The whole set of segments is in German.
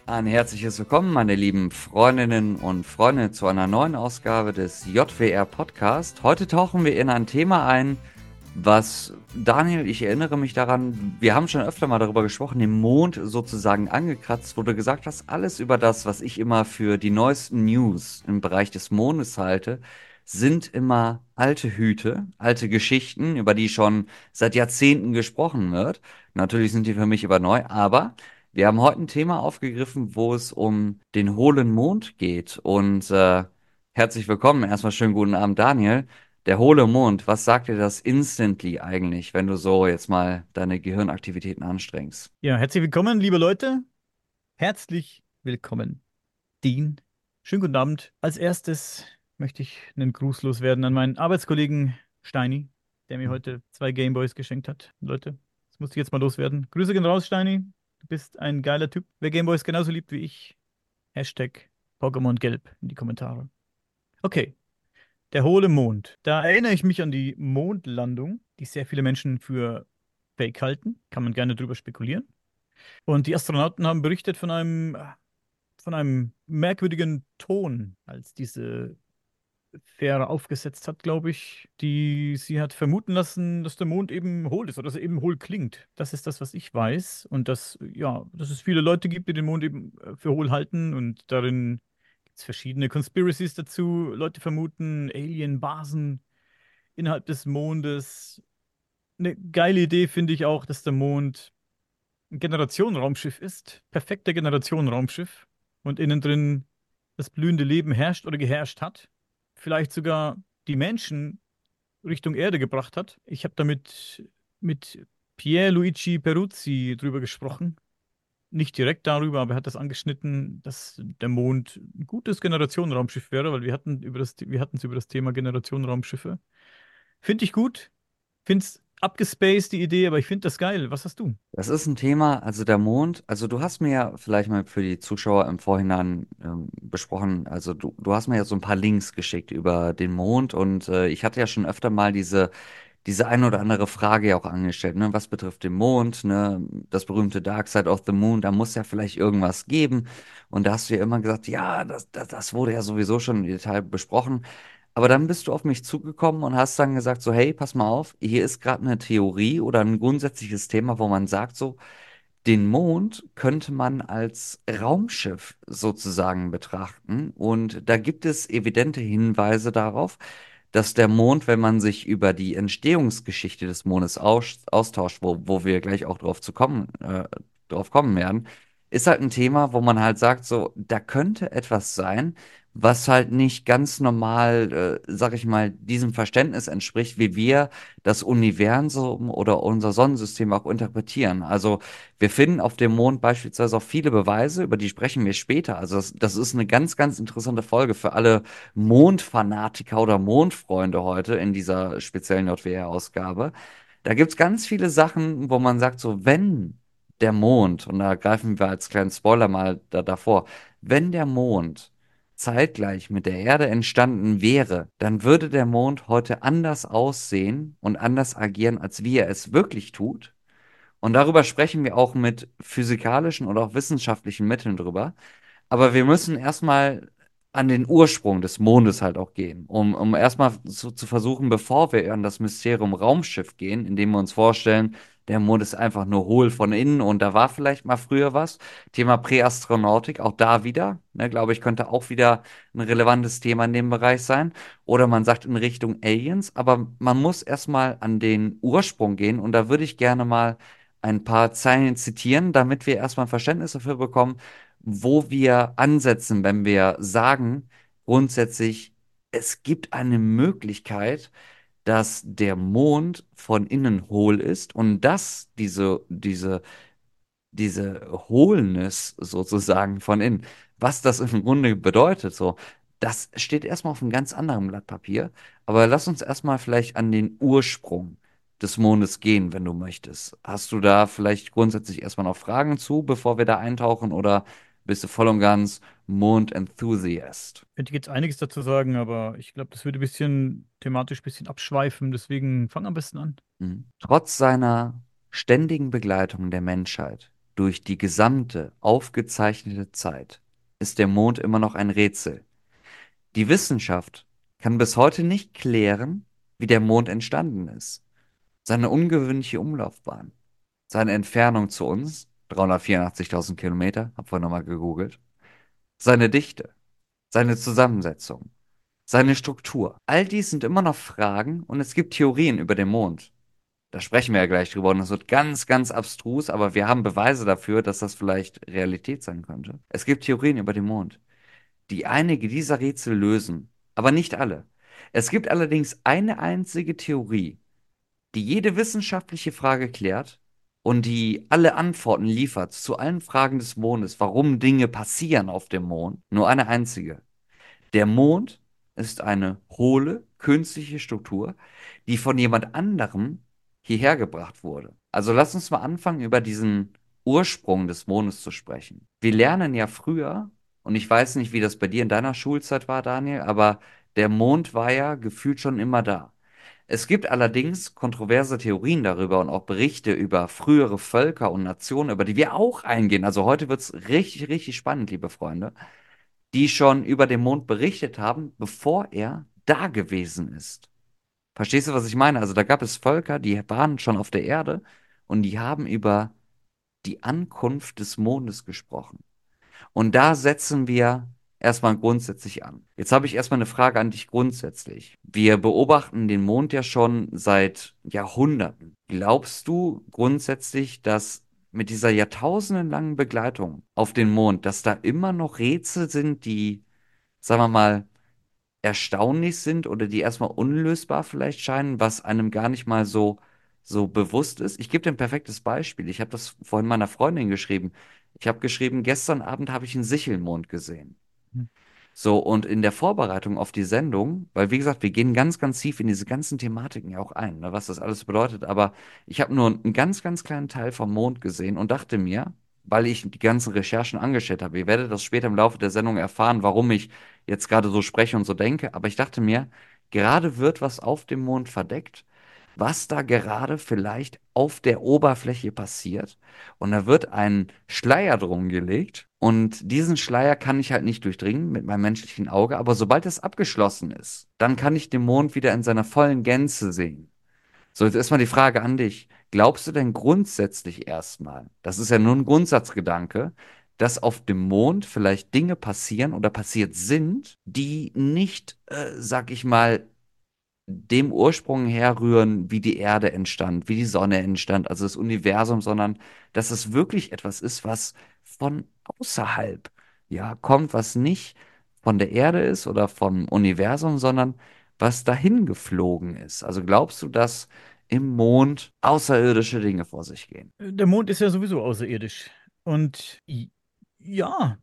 Ein herzliches Willkommen, meine lieben Freundinnen und Freunde, zu einer neuen Ausgabe des JWR Podcast. Heute tauchen wir in ein Thema ein, was, Daniel, ich erinnere mich daran, wir haben schon öfter mal darüber gesprochen, den Mond sozusagen angekratzt, wo du gesagt hast, alles über das, was ich immer für die neuesten News im Bereich des Mondes halte, sind immer alte Hüte, alte Geschichten, über die schon seit Jahrzehnten gesprochen wird. Natürlich sind die für mich aber neu, aber wir haben heute ein Thema aufgegriffen, wo es um den hohlen Mond geht. Und herzlich willkommen. Erstmal schönen guten Abend, Daniel. Der hohle Mond, was sagt dir das instantly eigentlich, wenn du so jetzt mal deine Gehirnaktivitäten anstrengst? Ja, herzlich willkommen, liebe Leute. Herzlich willkommen, Dean. Schönen guten Abend. Als erstes möchte ich einen Gruß loswerden an meinen Arbeitskollegen Steini, der mir heute 2 Gameboys geschenkt hat. Leute, das musste ich jetzt mal loswerden. Grüße gehen raus, Steini. Du bist ein geiler Typ. Wer Gameboys genauso liebt wie ich, Hashtag Pokémon Gelb in die Kommentare. Okay, der hohle Mond. Da erinnere ich mich an die Mondlandung, die sehr viele Menschen für Fake halten. Kann man gerne drüber spekulieren. Und die Astronauten haben berichtet von einem merkwürdigen Ton, als diese Fähre aufgesetzt hat, glaube ich, die sie hat vermuten lassen, dass der Mond eben hohl ist oder dass er eben hohl klingt. Das ist das, was ich weiß. Und dass es viele Leute gibt, die den Mond eben für hohl halten. Und darin gibt es verschiedene Conspiracies dazu. Leute vermuten Alien-Basen innerhalb des Mondes. Eine geile Idee finde ich auch, dass der Mond ein Generationenraumschiff ist, perfekte Generationenraumschiff und innen drin das blühende Leben herrscht oder geherrscht hat, vielleicht sogar die Menschen Richtung Erde gebracht hat. Ich habe damit mit Pierluigi Peruzzi drüber gesprochen. Nicht direkt darüber, aber er hat das angeschnitten, dass der Mond ein gutes Generationenraumschiff wäre, weil wir hatten es über das Thema Generationenraumschiffe. Finde ich gut, finde es abgespaced, die Idee, aber ich finde das geil. Was hast du? Das ist ein Thema, also der Mond, also du hast mir ja vielleicht mal für die Zuschauer im Vorhinein besprochen, also du hast mir ja so ein paar Links geschickt über den Mond und ich hatte ja schon öfter mal diese eine oder andere Frage ja auch angestellt, ne? Was betrifft den Mond, ne? Das berühmte Dark Side of the Moon, da muss ja vielleicht irgendwas geben. Und da hast du ja immer gesagt, ja, das wurde ja sowieso schon im Detail besprochen. Aber dann bist du auf mich zugekommen und hast dann gesagt, so, hey, pass mal auf, hier ist gerade eine Theorie oder ein grundsätzliches Thema, wo man sagt, so, den Mond könnte man als Raumschiff sozusagen betrachten. Und da gibt es evidente Hinweise darauf, dass der Mond, wenn man sich über die Entstehungsgeschichte des Mondes austauscht, wo wir gleich auch drauf kommen werden, ist halt ein Thema, wo man halt sagt, so, da könnte etwas sein, was halt nicht ganz normal, sag ich mal, diesem Verständnis entspricht, wie wir das Universum oder unser Sonnensystem auch interpretieren. Also wir finden auf dem Mond beispielsweise auch viele Beweise, über die sprechen wir später. Also das ist eine ganz, ganz interessante Folge für alle Mondfanatiker oder Mondfreunde heute in dieser speziellen JWR-Ausgabe. Da gibt's ganz viele Sachen, wo man sagt, so, wenn der Mond, und da greifen wir als kleinen Spoiler mal davor, wenn der Mond zeitgleich mit der Erde entstanden wäre, dann würde der Mond heute anders aussehen und anders agieren, als wie er es wirklich tut. Und darüber sprechen wir auch mit physikalischen oder auch wissenschaftlichen Mitteln drüber. Aber wir müssen erstmal an den Ursprung des Mondes halt auch gehen, um erstmal zu versuchen, bevor wir an das Mysterium Raumschiff gehen, indem wir uns vorstellen, der Mond ist einfach nur hohl von innen und da war vielleicht mal früher was. Thema Präastronautik, auch da wieder, ne, glaube ich, könnte auch wieder ein relevantes Thema in dem Bereich sein. Oder man sagt in Richtung Aliens, aber man muss erstmal an den Ursprung gehen und da würde ich gerne mal ein paar Zeilen zitieren, damit wir erstmal ein Verständnis dafür bekommen, wo wir ansetzen, wenn wir sagen, grundsätzlich, es gibt eine Möglichkeit, dass der Mond von innen hohl ist und dass diese Hohlness sozusagen von innen, was das im Grunde bedeutet, so, das steht erstmal auf einem ganz anderen Blatt Papier. Aber lass uns erstmal vielleicht an den Ursprung des Mondes gehen, wenn du möchtest. Hast du da vielleicht grundsätzlich erstmal noch Fragen zu, bevor wir da eintauchen, oder bist du voll und ganz Mond-Enthusiast? Könnte ich jetzt einiges dazu sagen, aber ich glaube, das würde ein bisschen thematisch ein bisschen abschweifen. Deswegen fang am besten an. Mhm. Trotz seiner ständigen Begleitung der Menschheit durch die gesamte aufgezeichnete Zeit ist der Mond immer noch ein Rätsel. Die Wissenschaft kann bis heute nicht klären, wie der Mond entstanden ist. Seine ungewöhnliche Umlaufbahn, seine Entfernung zu uns, 384.000 Kilometer, hab vorhin nochmal gegoogelt, seine Dichte, seine Zusammensetzung, seine Struktur. All dies sind immer noch Fragen und es gibt Theorien über den Mond. Da sprechen wir ja gleich drüber und das wird ganz, ganz abstrus, aber wir haben Beweise dafür, dass das vielleicht Realität sein könnte. Es gibt Theorien über den Mond, die einige dieser Rätsel lösen, aber nicht alle. Es gibt allerdings eine einzige Theorie, die jede wissenschaftliche Frage klärt und die alle Antworten liefert zu allen Fragen des Mondes, warum Dinge passieren auf dem Mond. Nur eine einzige. Der Mond ist eine hohle, künstliche Struktur, die von jemand anderem hierher gebracht wurde. Also lass uns mal anfangen, über diesen Ursprung des Mondes zu sprechen. Wir lernen ja früher, und ich weiß nicht, wie das bei dir in deiner Schulzeit war, Daniel, aber der Mond war ja gefühlt schon immer da. Es gibt allerdings kontroverse Theorien darüber und auch Berichte über frühere Völker und Nationen, über die wir auch eingehen. Also heute wird es richtig, richtig spannend, liebe Freunde, die schon über den Mond berichtet haben, bevor er da gewesen ist. Verstehst du, was ich meine? Also da gab es Völker, die waren schon auf der Erde und die haben über die Ankunft des Mondes gesprochen. Und da setzen wir erstmal grundsätzlich an. Jetzt habe ich erstmal eine Frage an dich grundsätzlich. Wir beobachten den Mond ja schon seit Jahrhunderten. Glaubst du grundsätzlich, dass mit dieser jahrtausendenlangen Begleitung auf den Mond, dass da immer noch Rätsel sind, die, sagen wir mal, erstaunlich sind oder die erstmal unlösbar vielleicht scheinen, was einem gar nicht mal so bewusst ist? Ich gebe dir ein perfektes Beispiel. Ich habe das vorhin meiner Freundin geschrieben. Ich habe geschrieben, gestern Abend habe ich einen Sichelmond gesehen. So, und in der Vorbereitung auf die Sendung, weil wie gesagt, wir gehen ganz, ganz tief in diese ganzen Thematiken ja auch ein, ne, was das alles bedeutet, aber ich habe nur einen ganz, ganz kleinen Teil vom Mond gesehen und dachte mir, weil ich die ganzen Recherchen angestellt habe, ihr werdet das später im Laufe der Sendung erfahren, warum ich jetzt gerade so spreche und so denke, aber ich dachte mir, gerade wird was auf dem Mond verdeckt, was da gerade vielleicht auf der Oberfläche passiert. Und da wird ein Schleier drum gelegt. Und diesen Schleier kann ich halt nicht durchdringen mit meinem menschlichen Auge. Aber sobald es abgeschlossen ist, dann kann ich den Mond wieder in seiner vollen Gänze sehen. So, jetzt erstmal die Frage an dich. Glaubst du denn grundsätzlich erstmal, das ist ja nur ein Grundsatzgedanke, dass auf dem Mond vielleicht Dinge passieren oder passiert sind, die nicht, sag ich mal, dem Ursprung herrühren, wie die Erde entstand, wie die Sonne entstand, also das Universum, sondern dass es wirklich etwas ist, was von außerhalb, ja, kommt, was nicht von der Erde ist oder vom Universum, sondern was dahin geflogen ist. Also glaubst du, dass im Mond außerirdische Dinge vor sich gehen? Der Mond ist ja sowieso außerirdisch. Und ja,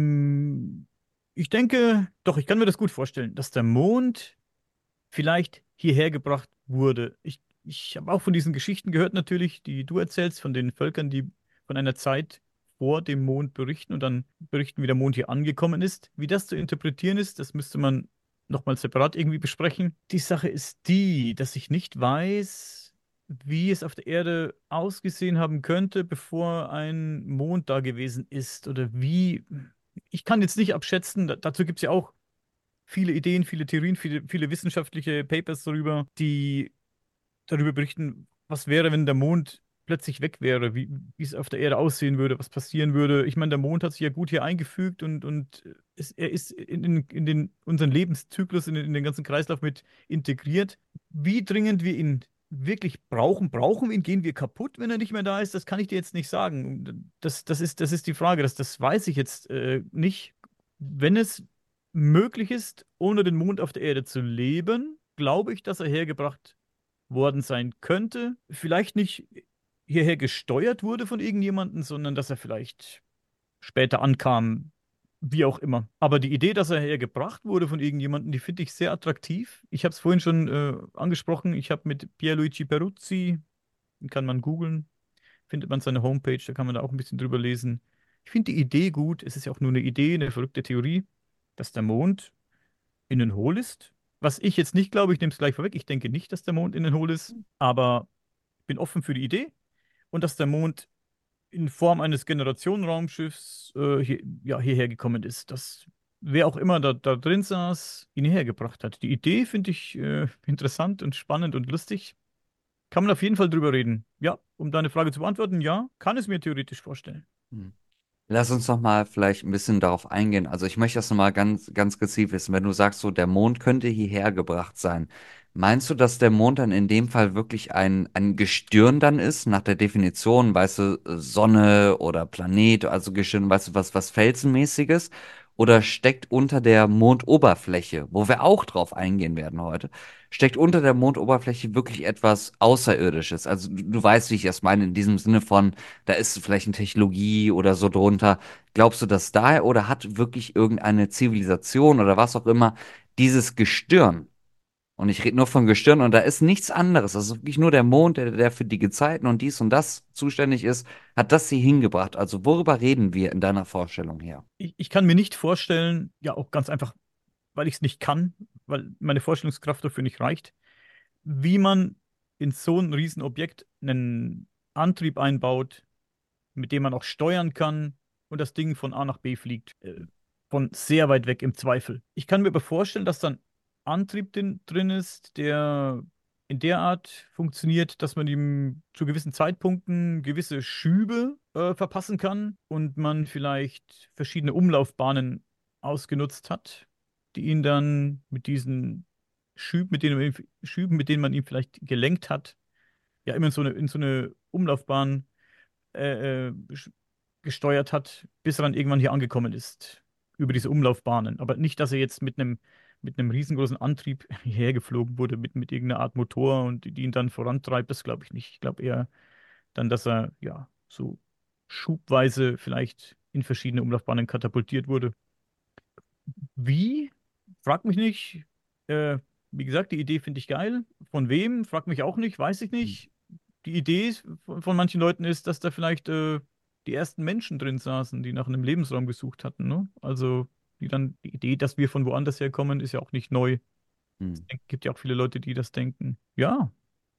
ich denke, doch, ich kann mir das gut vorstellen, dass der Mond vielleicht hierher gebracht wurde. Ich habe auch von diesen Geschichten gehört, natürlich, die du erzählst, von den Völkern, die von einer Zeit vor dem Mond berichten und dann berichten, wie der Mond hier angekommen ist. Wie das zu interpretieren ist, das müsste man nochmal separat irgendwie besprechen. Die Sache ist die, dass ich nicht weiß, wie es auf der Erde ausgesehen haben könnte, bevor ein Mond da gewesen ist oder wie. Ich kann jetzt nicht abschätzen, dazu gibt es ja auch viele Ideen, viele Theorien, viele wissenschaftliche Papers darüber, die darüber berichten, was wäre, wenn der Mond plötzlich weg wäre, wie es auf der Erde aussehen würde, was passieren würde. Ich meine, der Mond hat sich ja gut hier eingefügt und er ist in unseren Lebenszyklus, in den ganzen Kreislauf mit integriert. Wie dringend wir ihn wirklich brauchen wir ihn, gehen wir kaputt, wenn er nicht mehr da ist, das kann ich dir jetzt nicht sagen. Das ist die Frage, das weiß ich jetzt nicht. Wenn es möglich ist, ohne den Mond auf der Erde zu leben, glaube ich, dass er hergebracht worden sein könnte. Vielleicht nicht hierher gesteuert wurde von irgendjemandem, sondern dass er vielleicht später ankam, wie auch immer. Aber die Idee, dass er hergebracht wurde von irgendjemandem, die finde ich sehr attraktiv. Ich habe es vorhin schon angesprochen. Ich habe mit Pierluigi Peruzzi, den kann man googeln, findet man seine Homepage, da kann man da auch ein bisschen drüber lesen. Ich finde die Idee gut. Es ist ja auch nur eine Idee, eine verrückte Theorie, dass der Mond innen hohl ist. Was ich jetzt nicht glaube, ich nehme es gleich vorweg, ich denke nicht, dass der Mond innen hohl ist, aber bin offen für die Idee und dass der Mond in Form eines Generationenraumschiffs ja, hierher gekommen ist, dass wer auch immer da drin saß, ihn hergebracht hat. Die Idee finde ich interessant und spannend und lustig. Kann man auf jeden Fall drüber reden. Ja, um deine Frage zu beantworten, ja, kann es mir theoretisch vorstellen. Hm. Lass uns noch mal vielleicht ein bisschen darauf eingehen. Also ich möchte das noch mal ganz gezielt wissen. Wenn du sagst, so der Mond könnte hierher gebracht sein, meinst du, dass der Mond dann in dem Fall wirklich ein Gestirn dann ist, nach der Definition, weißt du, Sonne oder Planet, also Gestirn, weißt du, was Felsenmäßiges? Oder steckt unter der Mondoberfläche, wo wir auch drauf eingehen werden heute, steckt unter der Mondoberfläche wirklich etwas Außerirdisches? Also du weißt, wie ich das meine, in diesem Sinne von da ist vielleicht eine Technologie oder so drunter. Glaubst du das daher oder hat wirklich irgendeine Zivilisation oder was auch immer dieses Gestirn? Und ich rede nur von Gestirn und da ist nichts anderes. Das ist wirklich nur der Mond, der für die Gezeiten und dies und das zuständig ist, hat das hier hingebracht. Also worüber reden wir in deiner Vorstellung her? Ich kann mir nicht vorstellen, ja, auch ganz einfach, weil ich es nicht kann, weil meine Vorstellungskraft dafür nicht reicht, wie man in so ein Riesenobjekt einen Antrieb einbaut, mit dem man auch steuern kann und das Ding von A nach B fliegt. Von sehr weit weg im Zweifel. Ich kann mir aber vorstellen, dass dann Antrieb drin ist, der in der Art funktioniert, dass man ihm zu gewissen Zeitpunkten gewisse Schübe verpassen kann und man vielleicht verschiedene Umlaufbahnen ausgenutzt hat, die ihn dann mit diesen Schüben, mit denen man ihn vielleicht gelenkt hat, ja immer in so eine Umlaufbahn gesteuert hat, bis er dann irgendwann hier angekommen ist, über diese Umlaufbahnen. Aber nicht, dass er jetzt mit einem riesengroßen Antrieb hierher geflogen wurde, mit irgendeiner Art Motor und die ihn dann vorantreibt, das glaube ich nicht. Ich glaube eher dann, dass er ja so schubweise vielleicht in verschiedene Umlaufbahnen katapultiert wurde. Wie? Frag mich nicht. Äh, Wie gesagt, die Idee finde ich geil. Von wem? Frag mich auch nicht, weiß ich nicht. Die Idee von manchen Leuten ist, dass da vielleicht die ersten Menschen drin saßen, die nach einem Lebensraum gesucht hatten, ne? Also die Idee, dass wir von woanders herkommen, ist ja auch nicht neu. Hm. Es gibt ja auch viele Leute, die das denken. Ja,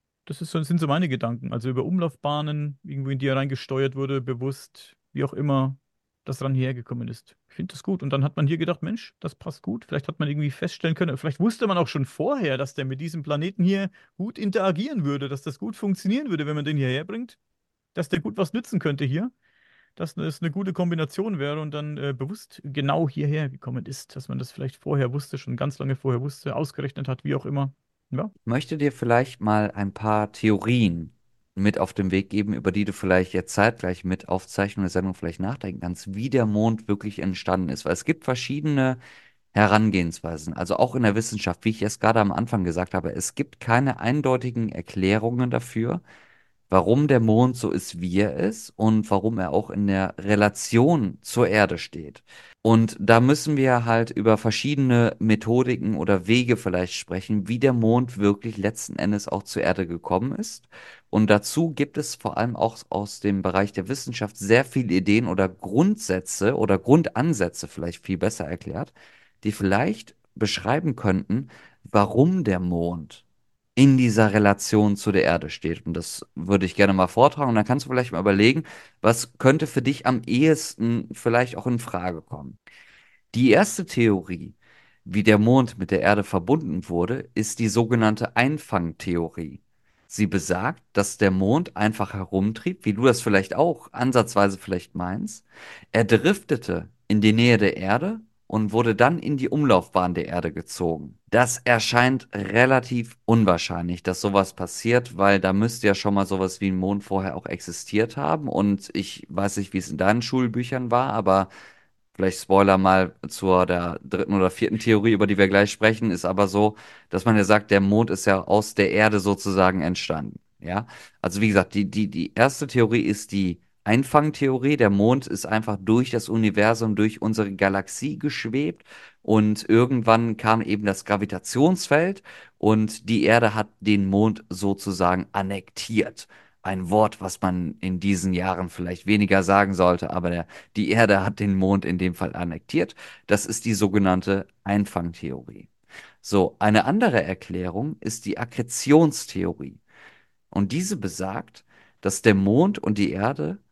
sind so meine Gedanken. Also über Umlaufbahnen, irgendwo in die er reingesteuert wurde, bewusst, wie auch immer, das ran hergekommen ist. Ich finde das gut. Und dann hat man hier gedacht, Mensch, das passt gut. Vielleicht hat man irgendwie feststellen können, vielleicht wusste man auch schon vorher, dass der mit diesem Planeten hier gut interagieren würde, dass das gut funktionieren würde, wenn man den hierher bringt, dass der gut was nützen könnte hier, dass es eine gute Kombination wäre und dann bewusst genau hierher gekommen ist, dass man das vielleicht vorher wusste, schon ganz lange vorher wusste, ausgerechnet hat, wie auch immer. Ja. Möchte dir vielleicht mal ein paar Theorien mit auf den Weg geben, über die du vielleicht jetzt zeitgleich mit Aufzeichnung der Sendung vielleicht nachdenken kannst, wie der Mond wirklich entstanden ist. Weil es gibt verschiedene Herangehensweisen, also auch in der Wissenschaft, wie ich es gerade am Anfang gesagt habe, es gibt keine eindeutigen Erklärungen dafür, warum der Mond so ist, wie er ist und warum er auch in der Relation zur Erde steht. Und da müssen wir halt über verschiedene Methodiken oder Wege vielleicht sprechen, wie der Mond wirklich letzten Endes auch zur Erde gekommen ist. Und dazu gibt es vor allem auch aus dem Bereich der Wissenschaft sehr viele Ideen oder Grundsätze oder Grundansätze, vielleicht viel besser erklärt, die vielleicht beschreiben könnten, warum der Mond in dieser Relation zu der Erde steht. Und das würde ich gerne mal vortragen. Und dann kannst du vielleicht mal überlegen, was könnte für dich am ehesten vielleicht auch in Frage kommen. Die erste Theorie, wie der Mond mit der Erde verbunden wurde, ist die sogenannte Einfangtheorie. Sie besagt, dass der Mond einfach herumtrieb, wie du das vielleicht auch ansatzweise vielleicht meinst. Er driftete in die Nähe der Erde und wurde dann in die Umlaufbahn der Erde gezogen. Das erscheint relativ unwahrscheinlich, dass sowas passiert, weil da müsste ja schon mal sowas wie ein Mond vorher auch existiert haben. Und ich weiß nicht, wie es in deinen Schulbüchern war, aber vielleicht Spoiler mal zur der dritten oder vierten Theorie, über die wir gleich sprechen, ist aber so, dass man ja sagt, der Mond ist ja aus der Erde sozusagen entstanden. Ja, also wie gesagt, die erste Theorie ist die Einfangtheorie. Der Mond ist einfach durch das Universum, durch unsere Galaxie geschwebt und irgendwann kam eben das Gravitationsfeld und die Erde hat den Mond sozusagen annektiert. Ein Wort, was man in diesen Jahren vielleicht weniger sagen sollte, aber die Erde hat den Mond in dem Fall annektiert. Das ist die sogenannte Einfangtheorie. So, eine andere Erklärung ist die Akkretionstheorie. Und diese besagt, dass der Mond und die Erde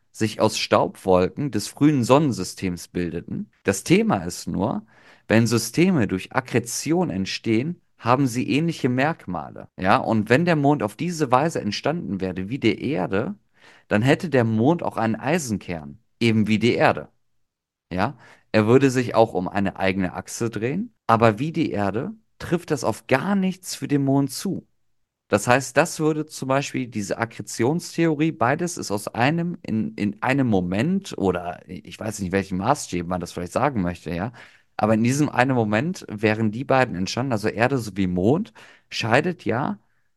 sich aus Staubwolken des frühen Sonnensystems bildeten. Das Thema ist nur, wenn Systeme durch Akkretion entstehen, haben sie ähnliche Merkmale. Ja, und wenn der Mond auf diese Weise entstanden wäre wie die Erde, dann hätte der Mond auch einen Eisenkern, eben wie die Erde. Ja, er würde sich auch um eine eigene Achse drehen, aber wie die Erde trifft das auf gar nichts für den Mond zu. Das heißt, das würde zum Beispiel diese Akkretionstheorie, beides ist aus in einem Moment oder ich weiß nicht, welchen Maßstab man das vielleicht sagen möchte, ja. Aber in diesem einen Moment wären die beiden entstanden, also Erde sowie Mond, scheidet ja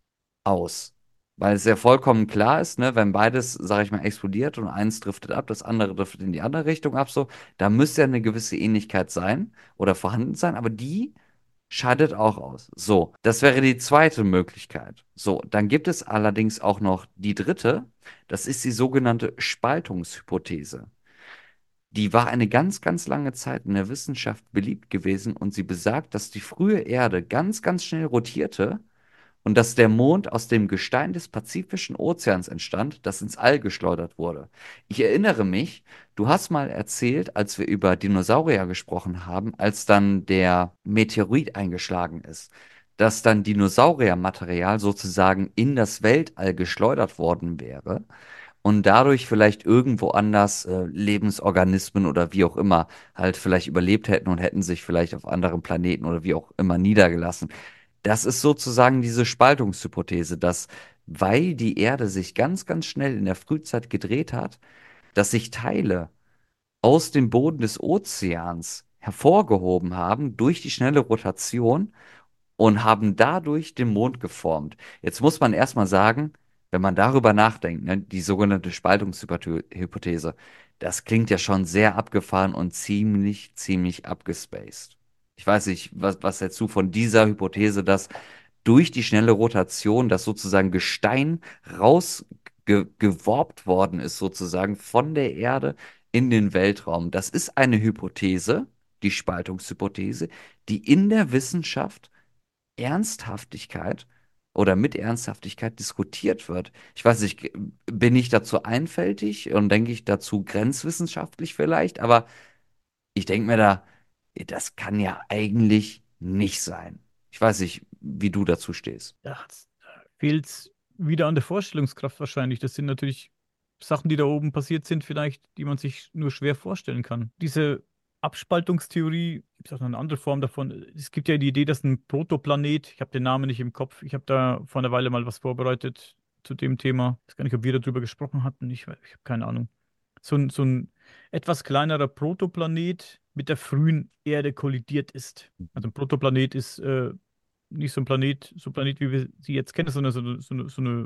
aus. Weil es ja vollkommen klar ist, ne, wenn beides, sag ich mal, explodiert und eins driftet ab, das andere driftet in die andere Richtung ab, so, da müsste ja eine gewisse Ähnlichkeit sein oder vorhanden sein, aber die scheidet auch aus. So, das wäre die zweite Möglichkeit. So, dann gibt es allerdings auch noch die dritte, das ist die sogenannte Spaltungshypothese. Die war eine ganz, ganz lange Zeit in der Wissenschaft beliebt gewesen und sie besagt, dass die frühe Erde ganz, ganz schnell rotierte und dass der Mond aus dem Gestein des Pazifischen Ozeans entstand, das ins All geschleudert wurde. Ich erinnere mich, du hast mal erzählt, als wir über Dinosaurier gesprochen haben, als dann der Meteorit eingeschlagen ist, dass dann Dinosauriermaterial sozusagen in das Weltall geschleudert worden wäre und dadurch vielleicht irgendwo anders Lebensorganismen oder wie auch immer halt vielleicht überlebt hätten und hätten sich vielleicht auf anderen Planeten oder wie auch immer niedergelassen. Das ist sozusagen diese Spaltungshypothese, dass weil die Erde sich ganz, ganz schnell in der Frühzeit gedreht hat, dass sich Teile aus dem Boden des Ozeans hervorgehoben haben durch die schnelle Rotation und haben dadurch den Mond geformt. Jetzt muss man erstmal sagen, wenn man darüber nachdenkt, ne, die sogenannte Spaltungshypothese, das klingt ja schon sehr abgefahren und ziemlich, ziemlich abgespaced. Ich weiß nicht, was hältst du von dieser Hypothese, dass durch die schnelle Rotation, dass sozusagen Gestein rausgeworbt worden ist, sozusagen von der Erde in den Weltraum. Das ist eine Hypothese, die Spaltungshypothese, die in der Wissenschaft Ernsthaftigkeit oder mit Ernsthaftigkeit diskutiert wird. Ich weiß nicht, bin ich dazu einfältig und denke ich dazu grenzwissenschaftlich vielleicht, aber ich denke mir da, das kann ja eigentlich nicht sein. Ich weiß nicht, wie du dazu stehst. Da fehlt es wieder an der Vorstellungskraft wahrscheinlich. Das sind natürlich Sachen, die da oben passiert sind, vielleicht, die man sich nur schwer vorstellen kann. Diese Abspaltungstheorie, gibt es auch noch eine andere Form davon. Es gibt ja die Idee, dass ein Protoplanet, ich habe den Namen nicht im Kopf, ich habe da vor einer Weile mal was vorbereitet zu dem Thema. Ich weiß gar nicht, ob wir darüber gesprochen hatten. Ich habe keine Ahnung. So ein etwas kleinerer Protoplanet mit der frühen Erde kollidiert ist. Also ein Protoplanet ist nicht so ein Planet, wie wir sie jetzt kennen, sondern so eine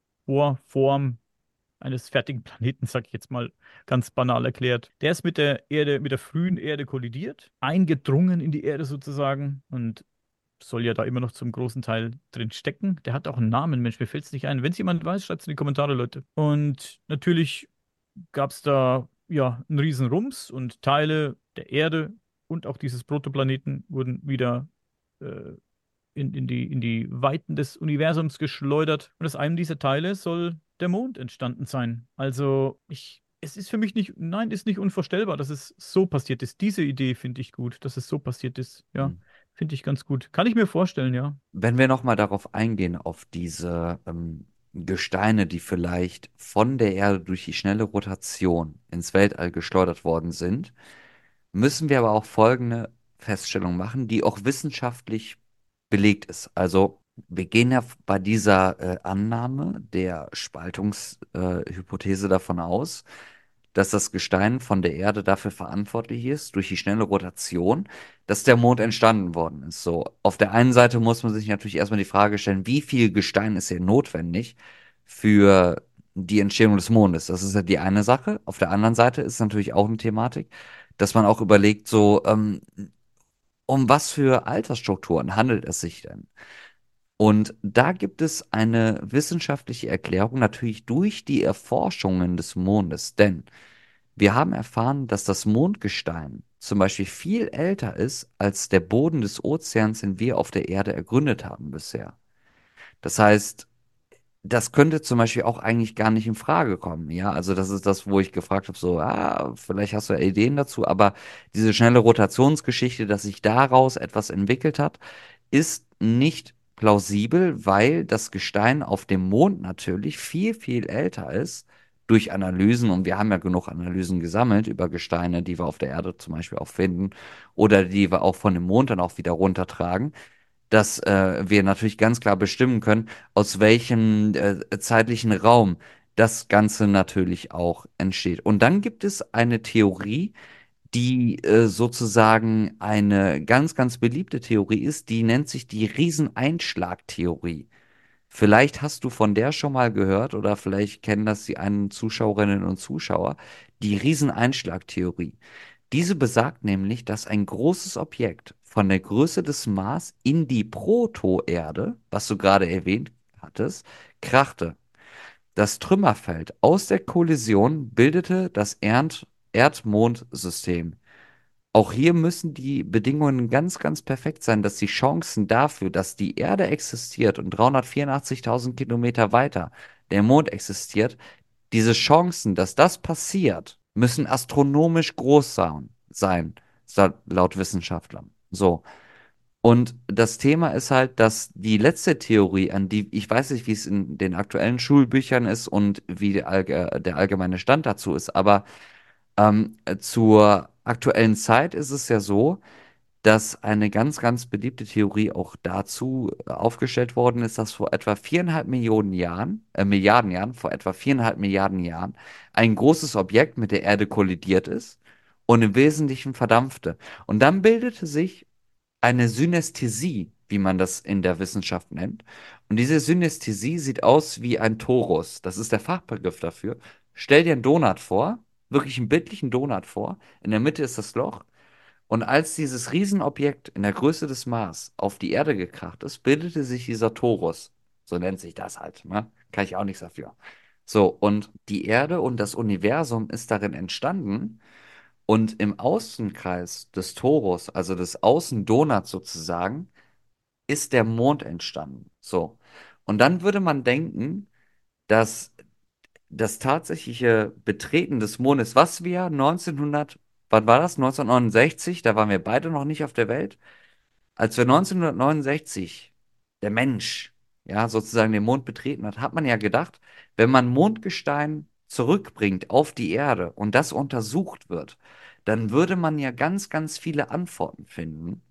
Vorform eines fertigen Planeten, sag ich jetzt mal ganz banal erklärt. Der ist mit der Erde, mit der frühen Erde kollidiert, eingedrungen in die Erde sozusagen und soll ja da immer noch zum großen Teil drin stecken. Der hat auch einen Namen, Mensch, mir fällt es nicht ein. Wenn es jemand weiß, schreibt es in die Kommentare, Leute. Und natürlich gab es da ja einen riesen Rums und Teile der Erde und auch dieses Protoplaneten wurden wieder äh, in die Weiten des Universums geschleudert. Und aus einem dieser Teile soll der Mond entstanden sein. Also es ist für mich nicht, nein, ist nicht unvorstellbar, dass es so passiert ist. Diese Idee finde ich gut, dass es so passiert ist. Ja, finde ich ganz gut. Kann ich mir vorstellen, ja. Wenn wir nochmal darauf eingehen, auf diese Gesteine, die vielleicht von der Erde durch die schnelle Rotation ins Weltall geschleudert worden sind, müssen wir aber auch folgende Feststellung machen, die auch wissenschaftlich belegt ist. Also wir gehen ja bei dieser Annahme der Spaltungshypothese Hypothese davon aus, dass das Gestein von der Erde dafür verantwortlich ist, durch die schnelle Rotation, dass der Mond entstanden worden ist. So, auf der einen Seite muss man sich natürlich erstmal die Frage stellen, wie viel Gestein ist hier notwendig für die Entstehung des Mondes? Das ist ja die eine Sache. Auf der anderen Seite ist natürlich auch eine Thematik, dass man auch überlegt, so, um was für Altersstrukturen handelt es sich denn? Und da gibt es eine wissenschaftliche Erklärung, natürlich durch die Erforschungen des Mondes. Denn wir haben erfahren, dass das Mondgestein zum Beispiel viel älter ist als der Boden des Ozeans, den wir auf der Erde ergründet haben bisher. Das heißt, das könnte zum Beispiel auch eigentlich gar nicht in Frage kommen. Ja, also das ist das, wo ich gefragt habe, so, vielleicht hast du ja Ideen dazu, aber diese schnelle Rotationsgeschichte, dass sich daraus etwas entwickelt hat, ist nicht plausibel, weil das Gestein auf dem Mond natürlich viel, viel älter ist durch Analysen. Und wir haben ja genug Analysen gesammelt über Gesteine, die wir auf der Erde zum Beispiel auch finden oder die wir auch von dem Mond dann auch wieder runtertragen, dass wir natürlich ganz klar bestimmen können, aus welchem zeitlichen Raum das Ganze natürlich auch entsteht. Und dann gibt es eine Theorie, die sozusagen eine ganz, ganz beliebte Theorie ist, die nennt sich die Rieseneinschlagtheorie. Vielleicht hast du von der schon mal gehört oder vielleicht kennen das die einen Zuschauerinnen und Zuschauer, die Rieseneinschlagtheorie. Diese besagt nämlich, dass ein großes Objekt von der Größe des Mars in die Protoerde, was du gerade erwähnt hattest, krachte. Das Trümmerfeld aus der Kollision bildete das Erd-Mond-System. Auch hier müssen die Bedingungen ganz, ganz perfekt sein, dass die Chancen dafür, dass die Erde existiert und 384.000 Kilometer weiter der Mond existiert, diese Chancen, dass das passiert, müssen astronomisch groß sein, laut Wissenschaftlern. So. Und das Thema ist halt, dass die letzte Theorie, an die ich weiß nicht, wie es in den aktuellen Schulbüchern ist und wie der allgemeine Stand dazu ist, aber zur aktuellen Zeit ist es ja so, dass eine ganz, ganz beliebte Theorie auch dazu aufgestellt worden ist, dass vor etwa 4,5 Millionen Jahren, Milliarden Jahren, vor etwa 4,5 Milliarden Jahren ein großes Objekt mit der Erde kollidiert ist und im Wesentlichen verdampfte. Und dann bildete sich eine Synästhesie, wie man das in der Wissenschaft nennt. Und diese Synästhesie sieht aus wie ein Torus. Das ist der Fachbegriff dafür. Stell dir einen Donut vor, wirklich einen bildlichen Donut vor. In der Mitte ist das Loch. Und als dieses Riesenobjekt in der Größe des Mars auf die Erde gekracht ist, bildete sich dieser Torus. So nennt sich das halt, ne? Kann ich auch nichts dafür. So, und die Erde und das Universum ist darin entstanden. Und im Außenkreis des Torus, also des Außendonuts sozusagen, ist der Mond entstanden. So. Und dann würde man denken, dass das tatsächliche Betreten des Mondes, was wir 1900, wann war das? 1969, da waren wir beide noch nicht auf der Welt. Als wir 1969 der Mensch, ja, sozusagen den Mond betreten hat, hat man ja gedacht, wenn man Mondgestein zurückbringt auf die Erde und das untersucht wird, dann würde man ja ganz, ganz viele Antworten finden.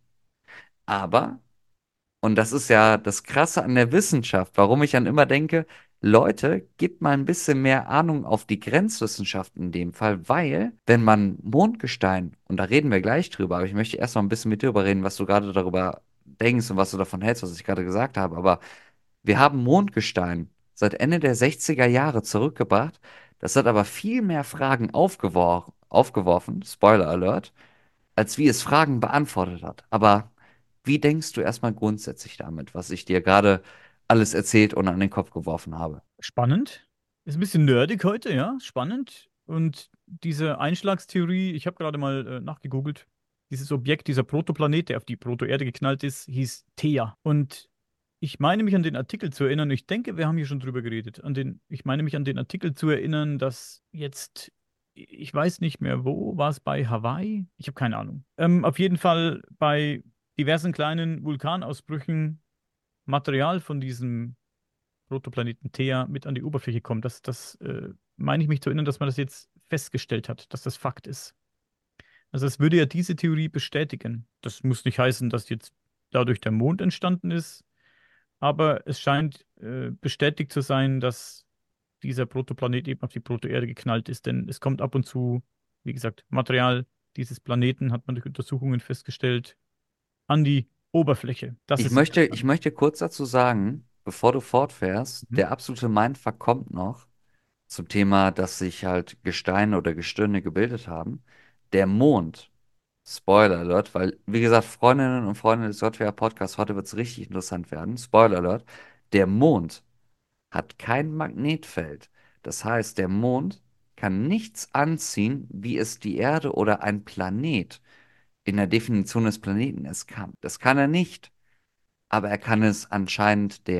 Aber und das ist ja das Krasse an der Wissenschaft, warum ich dann immer denke, Leute, gebt mal ein bisschen mehr Ahnung auf die Grenzwissenschaften in dem Fall, weil, wenn man Mondgestein, und da reden wir gleich drüber, aber ich möchte erst mal ein bisschen mit dir darüber reden, was du gerade darüber denkst und was du davon hältst, was ich gerade gesagt habe, aber wir haben Mondgestein seit Ende der 60er Jahre zurückgebracht. Das hat aber viel mehr Fragen aufgeworfen, Spoiler Alert, als wie es Fragen beantwortet hat. Aber wie denkst du erstmal grundsätzlich damit, was ich dir gerade alles erzählt und an den Kopf geworfen habe? Spannend. Ist ein bisschen nerdig heute, ja, spannend. Und diese Einschlagstheorie, ich habe gerade mal nachgegoogelt, dieses Objekt, dieser Protoplanet, der auf die Protoerde geknallt ist, hieß Theia. Und ich meine mich an den Artikel zu erinnern, ich denke, wir haben hier schon drüber geredet, ich meine mich an den Artikel zu erinnern, dass jetzt, ich weiß nicht mehr wo, war es bei Hawaii? Ich habe keine Ahnung. Auf jeden Fall bei diversen kleinen Vulkanausbrüchen Material von diesem Protoplaneten Theia mit an die Oberfläche kommt. Das meine ich mich zu erinnern, dass man das jetzt festgestellt hat, dass das Fakt ist. Also es würde ja diese Theorie bestätigen. Das muss nicht heißen, dass jetzt dadurch der Mond entstanden ist, aber es scheint bestätigt zu sein, dass dieser Protoplanet eben auf die Protoerde geknallt ist, denn es kommt ab und zu, wie gesagt, Material dieses Planeten, hat man durch Untersuchungen festgestellt, an die Oberfläche. Das ist Ich interessant. möchte kurz dazu sagen, bevor du fortfährst, Mhm. der absolute Mindfuck kommt noch zum Thema, dass sich halt Gesteine oder Gestirne gebildet haben. Der Mond, Spoiler Alert, weil, wie gesagt, Freundinnen und Freunde des Gottwehr Podcasts, heute wird es richtig interessant werden. Spoiler Alert, der Mond hat kein Magnetfeld. Das heißt, der Mond kann nichts anziehen, wie es die Erde oder ein Planet in der Definition des Planeten es kann. Das kann er nicht, aber er kann es anscheinend der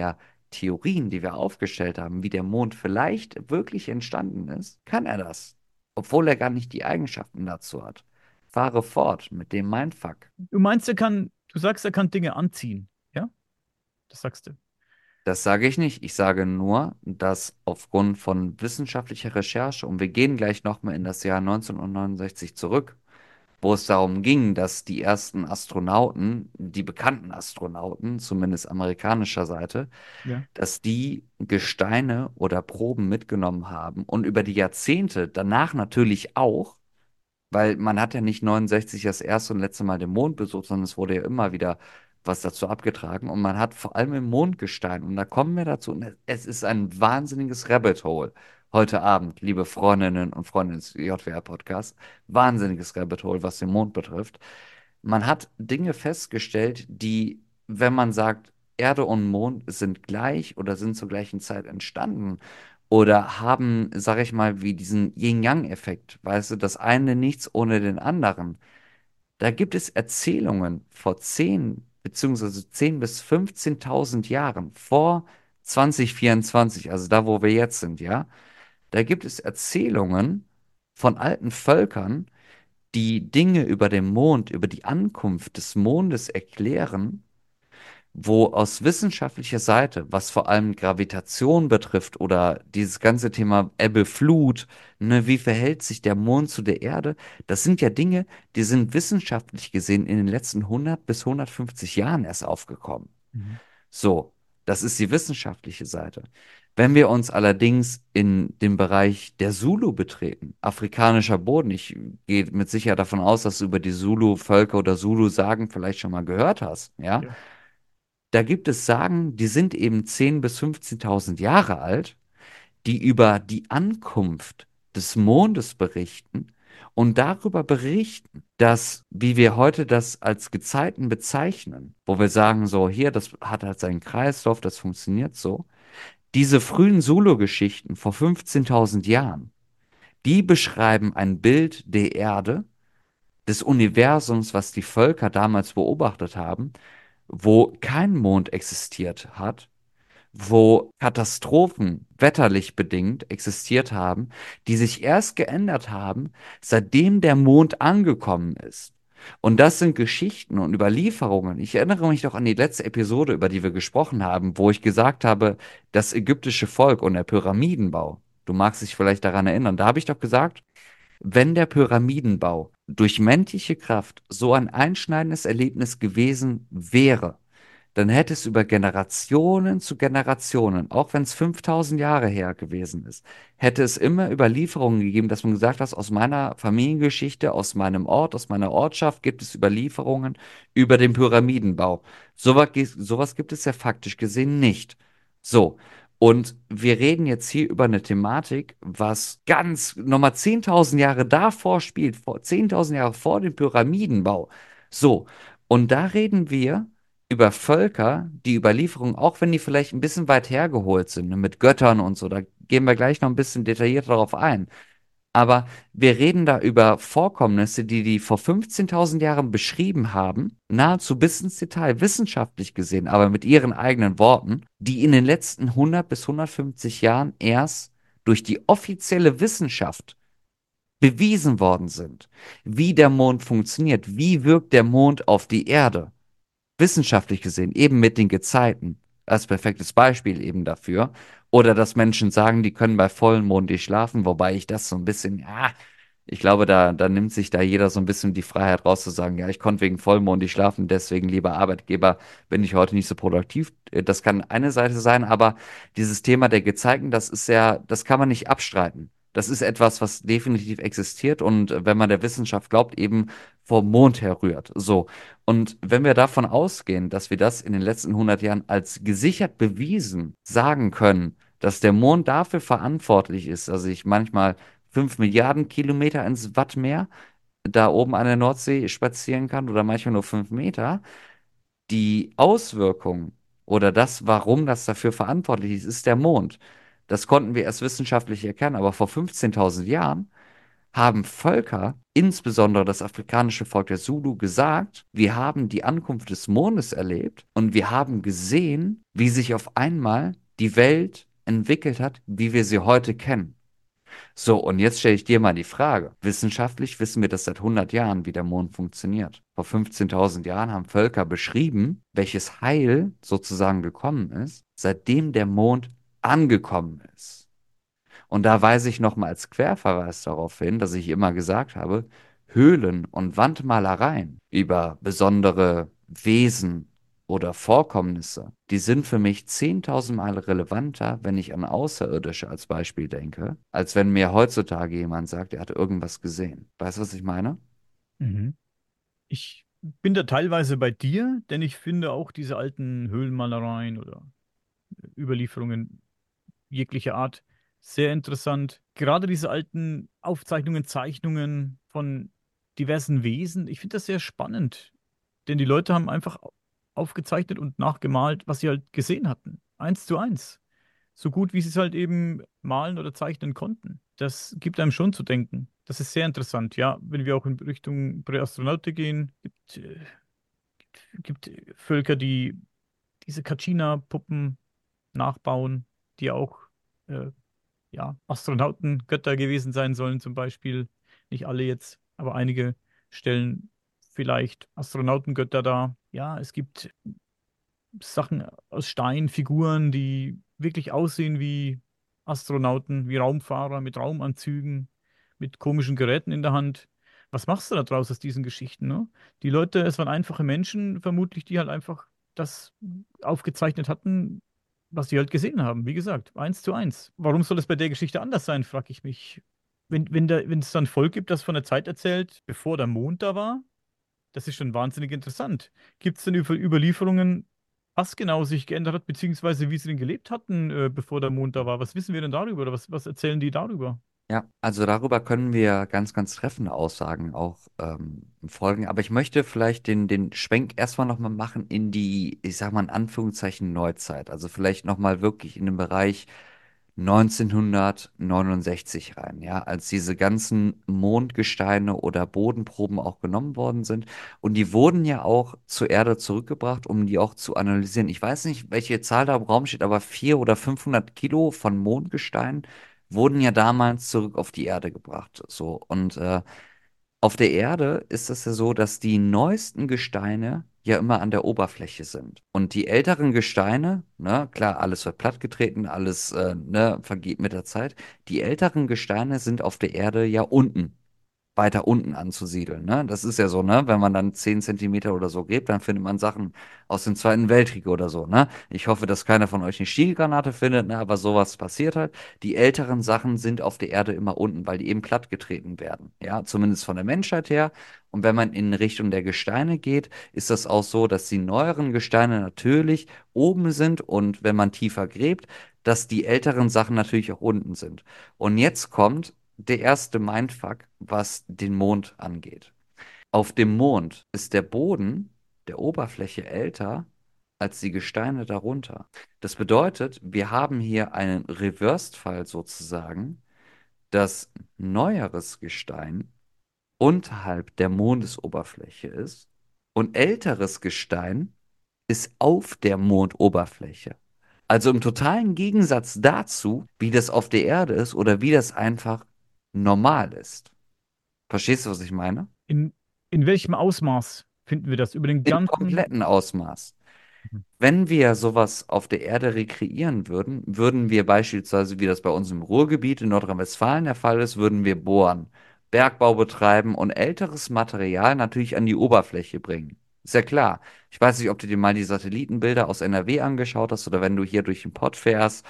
Theorien, die wir aufgestellt haben, wie der Mond vielleicht wirklich entstanden ist, kann er das, obwohl er gar nicht die Eigenschaften dazu hat. Fahre fort mit dem Mindfuck. Du meinst, du sagst, er kann Dinge anziehen. Ja? Das sagst du. Das sage ich nicht. Ich sage nur, dass aufgrund von wissenschaftlicher Recherche, und wir gehen gleich nochmal in das Jahr 1969 zurück, wo es darum ging, dass die ersten Astronauten, die bekannten Astronauten, zumindest amerikanischer Seite, Ja. dass die Gesteine oder Proben mitgenommen haben und über die Jahrzehnte danach natürlich auch, weil man hat ja nicht 69 das erste und letzte Mal den Mond besucht, sondern es wurde ja immer wieder was dazu abgetragen. Und man hat vor allem im Mondgestein, und da kommen wir dazu, und es ist ein wahnsinniges Rabbit Hole heute Abend, liebe Freundinnen und Freunde des JWR-Podcasts, wahnsinniges Rabbit Hole, was den Mond betrifft. Man hat Dinge festgestellt, die, wenn man sagt, Erde und Mond sind gleich oder sind zur gleichen Zeit entstanden, oder haben, sag ich mal, wie diesen Yin-Yang-Effekt, weißt du, das eine nichts ohne den anderen. Da gibt es Erzählungen vor 10 beziehungsweise 10 bis 15.000 Jahren, vor 2024, also da, wo wir jetzt sind, ja. Da gibt es Erzählungen von alten Völkern, die Dinge über den Mond, über die Ankunft des Mondes erklären, wo aus wissenschaftlicher Seite, was vor allem Gravitation betrifft oder dieses ganze Thema Ebbe, Flut, ne, wie verhält sich der Mond zu der Erde, das sind ja Dinge, die sind wissenschaftlich gesehen in den letzten 100 bis 150 Jahren erst aufgekommen. Mhm. So, das ist die wissenschaftliche Seite. Wenn wir uns allerdings in den Bereich der Zulu betreten, afrikanischer Boden, ich gehe mit Sicherheit davon aus, dass du über die Zulu-Völker oder Zulu-Sagen vielleicht schon mal gehört hast, ja? Ja. Da gibt es Sagen, die sind eben 10.000 bis 15.000 Jahre alt, die über die Ankunft des Mondes berichten und darüber berichten, dass, wie wir heute das als Gezeiten bezeichnen, wo wir sagen, so hier, das hat halt seinen Kreislauf, das funktioniert so. Diese frühen Zulu-Geschichten vor 15.000 Jahren, die beschreiben ein Bild der Erde, des Universums, was die Völker damals beobachtet haben, wo kein Mond existiert hat, wo Katastrophen wetterlich bedingt existiert haben, die sich erst geändert haben, seitdem der Mond angekommen ist. Und das sind Geschichten und Überlieferungen. Ich erinnere mich doch an die letzte Episode, über die wir gesprochen haben, wo ich gesagt habe, das ägyptische Volk und der Pyramidenbau. Du magst dich vielleicht daran erinnern. Da habe ich doch gesagt, wenn der Pyramidenbau durch menschliche Kraft so ein einschneidendes Erlebnis gewesen wäre, dann hätte es über Generationen zu Generationen, auch wenn es 5.000 Jahre her gewesen ist, hätte es immer Überlieferungen gegeben, dass man gesagt hat, aus meiner Familiengeschichte, aus meinem Ort, aus meiner Ortschaft gibt es Überlieferungen über den Pyramidenbau. Sowas gibt es ja faktisch gesehen nicht. So. Und wir reden jetzt hier über eine Thematik, was ganz nochmal 10.000 Jahre davor spielt, 10.000 Jahre vor dem Pyramidenbau. So. Und da reden wir über Völker, die Überlieferungen, auch wenn die vielleicht ein bisschen weit hergeholt sind, ne, mit Göttern und so, da gehen wir gleich noch ein bisschen detaillierter darauf ein. Aber wir reden da über Vorkommnisse, die vor 15.000 Jahren beschrieben haben, nahezu bis ins Detail, wissenschaftlich gesehen, aber mit ihren eigenen Worten, die in den letzten 100 bis 150 Jahren erst durch die offizielle Wissenschaft bewiesen worden sind. Wie der Mond funktioniert, wie wirkt der Mond auf die Erde wissenschaftlich gesehen, eben mit den Gezeiten, als perfektes Beispiel eben dafür. Oder dass Menschen sagen, die können bei Vollmond nicht schlafen, wobei ich das so ein bisschen, ja, ich glaube, da nimmt sich da jeder so ein bisschen die Freiheit raus zu sagen, ja, ich konnte wegen Vollmond nicht schlafen, deswegen, lieber Arbeitgeber, bin ich heute nicht so produktiv. Das kann eine Seite sein, aber dieses Thema der Gezeiten, das ist ja, das kann man nicht abstreiten. Das ist etwas, was definitiv existiert und wenn man der Wissenschaft glaubt, eben vom Mond herrührt. So. Und wenn wir davon ausgehen, dass wir das in den letzten 100 Jahren als gesichert bewiesen sagen können, dass der Mond dafür verantwortlich ist, dass ich manchmal 5 Milliarden Kilometer ins Wattmeer da oben an der Nordsee spazieren kann oder manchmal nur 5 Meter, die Auswirkung oder das, warum das dafür verantwortlich ist, ist der Mond. Das konnten wir erst wissenschaftlich erkennen, aber vor 15.000 Jahren haben Völker insbesondere das afrikanische Volk der Zulu, gesagt, wir haben die Ankunft des Mondes erlebt und wir haben gesehen, wie sich auf einmal die Welt entwickelt hat, wie wir sie heute kennen. So, und jetzt stelle ich dir mal die Frage. Wissenschaftlich wissen wir das seit 100 Jahren, wie der Mond funktioniert. Vor 15.000 Jahren haben Völker beschrieben, welches Heil sozusagen gekommen ist, seitdem der Mond angekommen ist. Und da weise ich nochmal als Querverweis darauf hin, dass ich immer gesagt habe, Höhlen- und Wandmalereien über besondere Wesen oder Vorkommnisse, die sind für mich 10.000 Mal relevanter, wenn ich an Außerirdische als Beispiel denke, als wenn mir heutzutage jemand sagt, er hat irgendwas gesehen. Weißt du, was ich meine? Mhm. Ich bin da teilweise bei dir, denn ich finde auch diese alten Höhlenmalereien oder Überlieferungen jeglicher Art sehr interessant. Gerade diese alten Aufzeichnungen, Zeichnungen von diversen Wesen, ich finde das sehr spannend, denn die Leute haben einfach aufgezeichnet und nachgemalt, was sie halt gesehen hatten. Eins zu eins. So gut, wie sie es halt eben malen oder zeichnen konnten. Das gibt einem schon zu denken. Das ist sehr interessant. Ja, wenn wir auch in Richtung Präastronautik gehen, gibt Völker, die diese Kachina-Puppen nachbauen, die auch ja, Astronauten, Götter gewesen sein sollen, zum Beispiel. Nicht alle jetzt, aber einige stellen vielleicht Astronautengötter dar. Ja, es gibt Sachen aus Stein, Figuren, die wirklich aussehen wie Astronauten, wie Raumfahrer mit Raumanzügen, mit komischen Geräten in der Hand. Was machst du da draus aus diesen Geschichten, ne? Die Leute, es waren einfache Menschen, vermutlich, die halt einfach das aufgezeichnet hatten, was sie halt gesehen haben. Wie gesagt, eins zu eins. Warum soll es bei der Geschichte anders sein, frage ich mich. Wenn es dann Volk gibt, das von der Zeit erzählt, bevor der Mond da war, das ist schon wahnsinnig interessant. Gibt es denn Überlieferungen, was genau sich geändert hat, beziehungsweise wie sie denn gelebt hatten, bevor der Mond da war? Was wissen wir denn darüber oder was erzählen die darüber? Ja, also darüber können wir ganz, ganz treffende Aussagen auch folgen. Aber ich möchte vielleicht den Schwenk erstmal nochmal machen in die, ich sag mal in Anführungszeichen, Neuzeit. Also vielleicht nochmal wirklich in den Bereich 1969 rein, ja, als diese ganzen Mondgesteine oder Bodenproben auch genommen worden sind. Und die wurden ja auch zur Erde zurückgebracht, um die auch zu analysieren. Ich weiß nicht, welche Zahl da im Raum steht, aber 400 oder 500 Kilo von Mondgestein wurden ja damals zurück auf die Erde gebracht. So, und auf der Erde ist es ja so, dass die neuesten Gesteine ja immer an der Oberfläche sind. Und die älteren Gesteine, ne, klar, alles wird plattgetreten, alles ne, vergeht mit der Zeit. Die älteren Gesteine sind auf der Erde ja unten, weiter unten anzusiedeln. Ne? Das ist ja so, ne? Wenn man dann 10 Zentimeter oder so gräbt, dann findet man Sachen aus dem Zweiten Weltkrieg oder so. Ne? Ich hoffe, dass keiner von euch eine Stielgranate findet, ne? Aber sowas passiert halt. Die älteren Sachen sind auf der Erde immer unten, weil die eben plattgetreten werden. Ja, zumindest von der Menschheit her. Und wenn man in Richtung der Gesteine geht, ist das auch so, dass die neueren Gesteine natürlich oben sind und wenn man tiefer gräbt, dass die älteren Sachen natürlich auch unten sind. Und jetzt kommt der erste Mindfuck, was den Mond angeht. Auf dem Mond ist der Boden der Oberfläche älter als die Gesteine darunter. Das bedeutet, wir haben hier einen Reversed-Fall sozusagen, dass neueres Gestein unterhalb der Mondesoberfläche ist und älteres Gestein ist auf der Mondoberfläche. Also im totalen Gegensatz dazu, wie das auf der Erde ist oder wie das einfach normal ist. Verstehst du, was ich meine? In, in welchem Ausmaß finden wir das? Über den Im ganzen. kompletten Ausmaß. Mhm. Wenn wir sowas auf der Erde rekreieren würden, würden wir beispielsweise, wie das bei uns im Ruhrgebiet in Nordrhein-Westfalen der Fall ist, würden wir bohren, Bergbau betreiben und älteres Material natürlich an die Oberfläche bringen. Ist ja klar. Ich weiß nicht, ob du dir mal die Satellitenbilder aus NRW angeschaut hast oder wenn du hier durch den Pott fährst.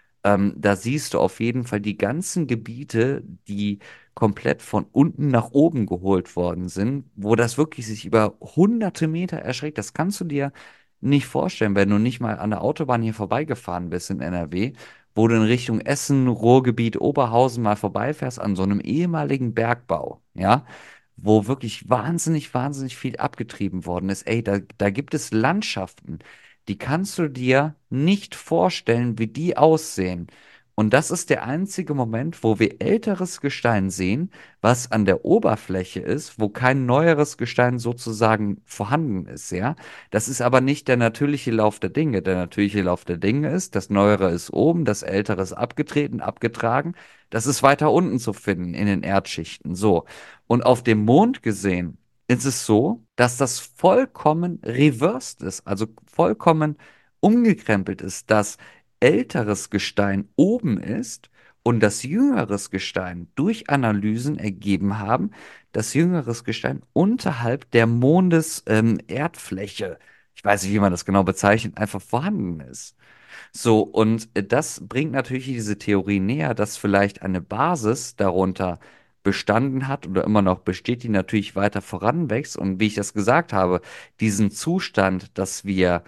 Da siehst du auf jeden Fall die ganzen Gebiete, die komplett von unten nach oben geholt worden sind, wo das wirklich sich über hunderte Meter erstreckt. Das kannst du dir nicht vorstellen, wenn du nicht mal an der Autobahn hier vorbeigefahren bist in NRW, wo du in Richtung Essen, Ruhrgebiet, Oberhausen mal vorbeifährst an so einem ehemaligen Bergbau, ja, wo wirklich wahnsinnig, wahnsinnig viel abgetrieben worden ist. Ey, da gibt es Landschaften, die kannst du dir nicht vorstellen, wie die aussehen. Und das ist der einzige Moment, wo wir älteres Gestein sehen, was an der Oberfläche ist, wo kein neueres Gestein sozusagen vorhanden ist, ja. Das ist aber nicht der natürliche Lauf der Dinge. Der natürliche Lauf der Dinge ist, das Neuere ist oben, das Ältere ist abgetreten, abgetragen. Das ist weiter unten zu finden in den Erdschichten. So. Und auf dem Mond gesehen ist es so, dass das vollkommen reversed ist, also vollkommen umgekrempelt ist, dass älteres Gestein oben ist und das jüngeres Gestein durch Analysen ergeben haben, dass jüngeres Gestein unterhalb der Mondes Erdfläche, ich weiß nicht, wie man das genau bezeichnet, einfach vorhanden ist. So, und das bringt natürlich diese Theorie näher, dass vielleicht eine Basis darunter bestanden hat oder immer noch besteht, die natürlich weiter voranwächst. Und wie ich das gesagt habe, diesen Zustand, dass wir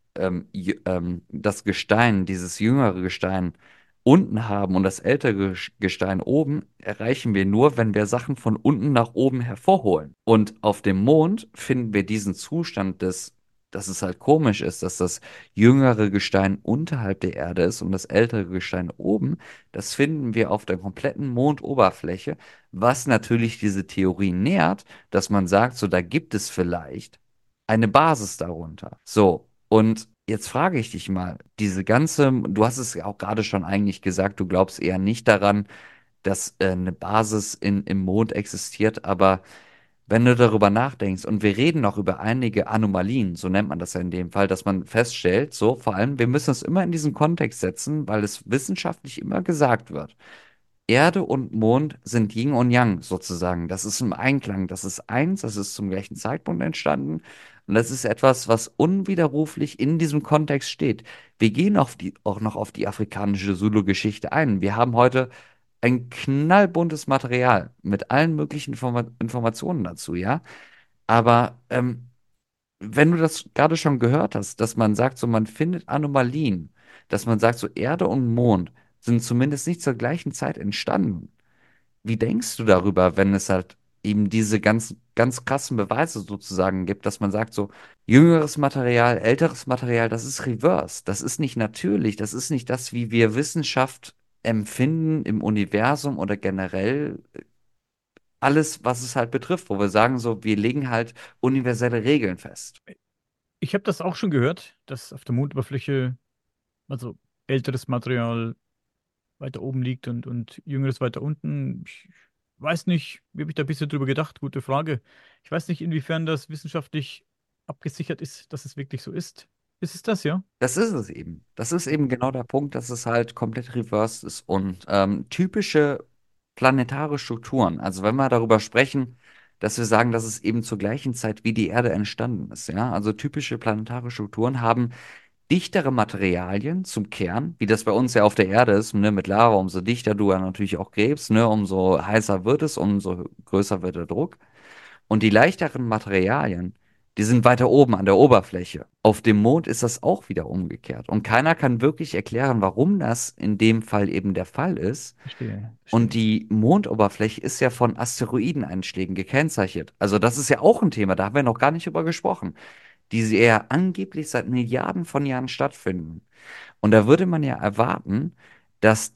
das Gestein, dieses jüngere Gestein unten haben und das ältere Gestein oben, erreichen wir nur, wenn wir Sachen von unten nach oben hervorholen. Und auf dem Mond finden wir diesen Zustand dass es halt komisch ist, dass das jüngere Gestein unterhalb der Erde ist und das ältere Gestein oben. Das finden wir auf der kompletten Mondoberfläche, was natürlich diese Theorie nährt, dass man sagt, so da gibt es vielleicht eine Basis darunter. So, und jetzt frage ich dich mal, du hast es ja auch gerade schon eigentlich gesagt, du glaubst eher nicht daran, dass eine Basis im Mond existiert, aber wenn du darüber nachdenkst, und wir reden noch über einige Anomalien, so nennt man das ja in dem Fall, dass man feststellt, so vor allem, wir müssen es immer in diesen Kontext setzen, weil es wissenschaftlich immer gesagt wird. Erde und Mond sind Yin und Yang sozusagen. Das ist im Einklang. Das ist eins, das ist zum gleichen Zeitpunkt entstanden. Und das ist etwas, was unwiderruflich in diesem Kontext steht. Wir gehen auch noch auf die afrikanische Zulu-Geschichte ein. Wir haben heute ein knallbuntes Material mit allen möglichen Informationen dazu, ja. Aber wenn du das gerade schon gehört hast, dass man sagt, so man findet Anomalien, dass man sagt, so Erde und Mond sind zumindest nicht zur gleichen Zeit entstanden. Wie denkst du darüber, wenn es halt eben diese ganz krassen Beweise sozusagen gibt, dass man sagt, so jüngeres Material, älteres Material, das ist reverse, das ist nicht natürlich, das ist nicht das, wie wir Wissenschaft empfinden im Universum oder generell alles, was es halt betrifft, wo wir sagen, so wir legen halt universelle Regeln fest. Ich habe das auch schon gehört, dass auf der Mondoberfläche also älteres Material weiter oben liegt und jüngeres weiter unten. Ich weiß nicht, wie habe ich da ein bisschen drüber gedacht? Gute Frage. Ich weiß nicht, inwiefern das wissenschaftlich abgesichert ist, dass es wirklich so ist. Ist es das, ja? Das ist es eben. Das ist eben genau der Punkt, dass es halt komplett reversed ist. Und typische planetare Strukturen, also wenn wir darüber sprechen, dass wir sagen, dass es eben zur gleichen Zeit wie die Erde entstanden ist, ja, also typische planetare Strukturen haben dichtere Materialien zum Kern, wie das bei uns ja auf der Erde ist, ne, mit Lava, umso dichter du ja natürlich auch gräbst, ne, umso heißer wird es, umso größer wird der Druck. Und die leichteren Materialien, die sind weiter oben an der Oberfläche. Auf dem Mond ist das auch wieder umgekehrt. Und keiner kann wirklich erklären, warum das in dem Fall eben der Fall ist. Verstehe, Und verstehe. die Mondoberfläche ist ja von Asteroideneinschlägen gekennzeichnet. Also das ist ja auch ein Thema, da haben wir noch gar nicht drüber gesprochen, die ja angeblich seit Milliarden von Jahren stattfinden. Und da würde man ja erwarten, dass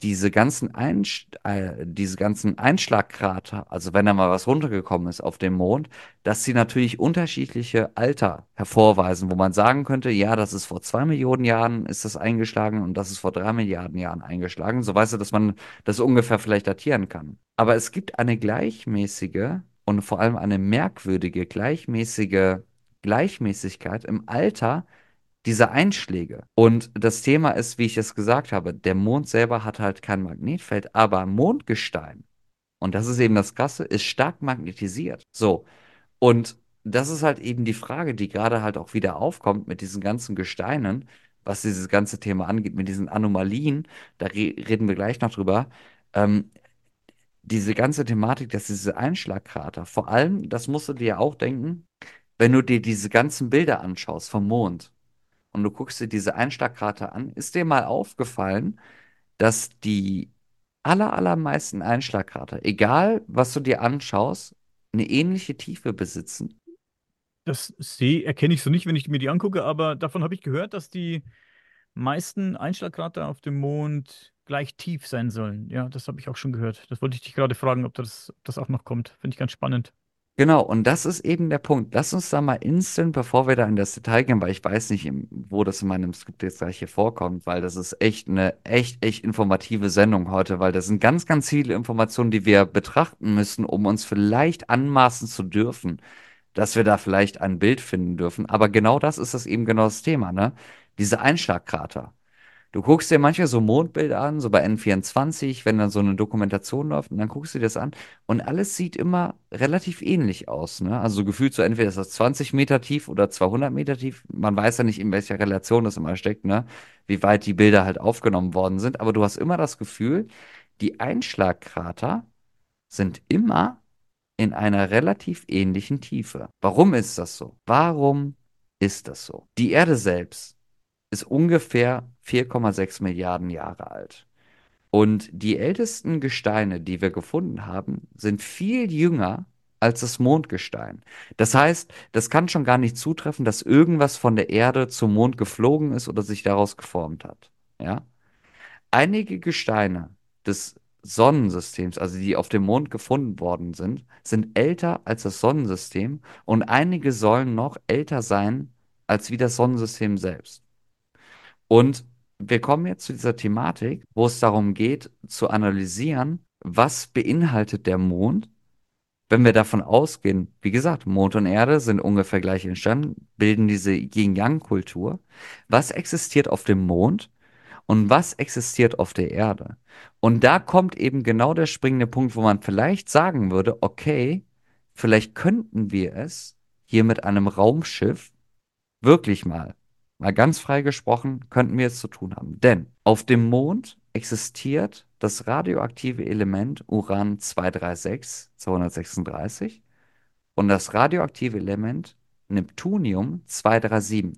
diese ganzen Einschlagkrater, also wenn da mal was runtergekommen ist auf dem Mond, dass sie natürlich unterschiedliche Alter hervorweisen, wo man sagen könnte, ja, das ist vor 2 Millionen Jahren ist das eingeschlagen und das ist vor 3 Milliarden Jahren eingeschlagen. So weißt du, dass man das ungefähr vielleicht datieren kann. Aber es gibt eine gleichmäßige und vor allem eine merkwürdige Gleichmäßigkeit im Alter diese Einschläge. Und das Thema ist, wie ich es gesagt habe, der Mond selber hat halt kein Magnetfeld, aber Mondgestein, und das ist eben das Krasse, ist stark magnetisiert. So, und das ist halt eben die Frage, die gerade halt auch wieder aufkommt mit diesen ganzen Gesteinen, was dieses ganze Thema angeht, mit diesen Anomalien, da reden wir gleich noch drüber. Ähm, diese ganze Thematik, dass diese Einschlagkrater, vor allem, das musst du dir ja auch denken, wenn du dir diese ganzen Bilder anschaust vom Mond und du guckst dir diese Einschlagkrater an, ist dir mal aufgefallen, dass die allermeisten Einschlagkrater, egal was du dir anschaust, eine ähnliche Tiefe besitzen? Erkenne ich so nicht, wenn ich mir die angucke, aber davon habe ich gehört, dass die meisten Einschlagkrater auf dem Mond gleich tief sein sollen. Ja, das habe ich auch schon gehört. Das wollte ich dich gerade fragen, ob das auch noch kommt. Finde ich ganz spannend. Genau, und das ist eben der Punkt. Lass uns da mal instant, bevor wir da in das Detail gehen, weil ich weiß nicht, wo das in meinem Skript jetzt gleich hier vorkommt, weil das ist echt eine echt informative Sendung heute, weil das sind ganz, ganz viele Informationen, die wir betrachten müssen, um uns vielleicht anmaßen zu dürfen, dass wir da vielleicht ein Bild finden dürfen. Aber genau das ist das eben genau das Thema, ne? Diese Einschlagkrater. Du guckst dir manchmal so Mondbilder an, so bei N24, wenn dann so eine Dokumentation läuft, und dann guckst du dir das an und alles sieht immer relativ ähnlich aus, ne? Also so gefühlt so entweder ist das 20 Meter tief oder 200 Meter tief. Man weiß ja nicht, in welcher Relation das immer steckt, ne? Wie weit die Bilder halt aufgenommen worden sind. Aber du hast immer das Gefühl, die Einschlagkrater sind immer in einer relativ ähnlichen Tiefe. Warum ist das so? Warum ist das so? Die Erde selbst ist ungefähr 4,6 Milliarden Jahre alt. Und die ältesten Gesteine, die wir gefunden haben, sind viel jünger als das Mondgestein. Das heißt, das kann schon gar nicht zutreffen, dass irgendwas von der Erde zum Mond geflogen ist oder sich daraus geformt hat. Ja? Einige Gesteine des Sonnensystems, also die auf dem Mond gefunden worden sind, sind älter als das Sonnensystem und einige sollen noch älter sein als wie das Sonnensystem selbst. Und wir kommen jetzt zu dieser Thematik, wo es darum geht, zu analysieren, was beinhaltet der Mond, wenn wir davon ausgehen, wie gesagt, Mond und Erde sind ungefähr gleich entstanden, bilden diese Yin-Yang-Kultur. Was existiert auf dem Mond und was existiert auf der Erde? Und da kommt eben genau der springende Punkt, wo man vielleicht sagen würde, okay, vielleicht könnten wir es hier mit einem Raumschiff wirklich mal ganz frei gesprochen, könnten wir es zu tun haben. Denn auf dem Mond existiert das radioaktive Element Uran 236, 236 und das radioaktive Element Neptunium 237,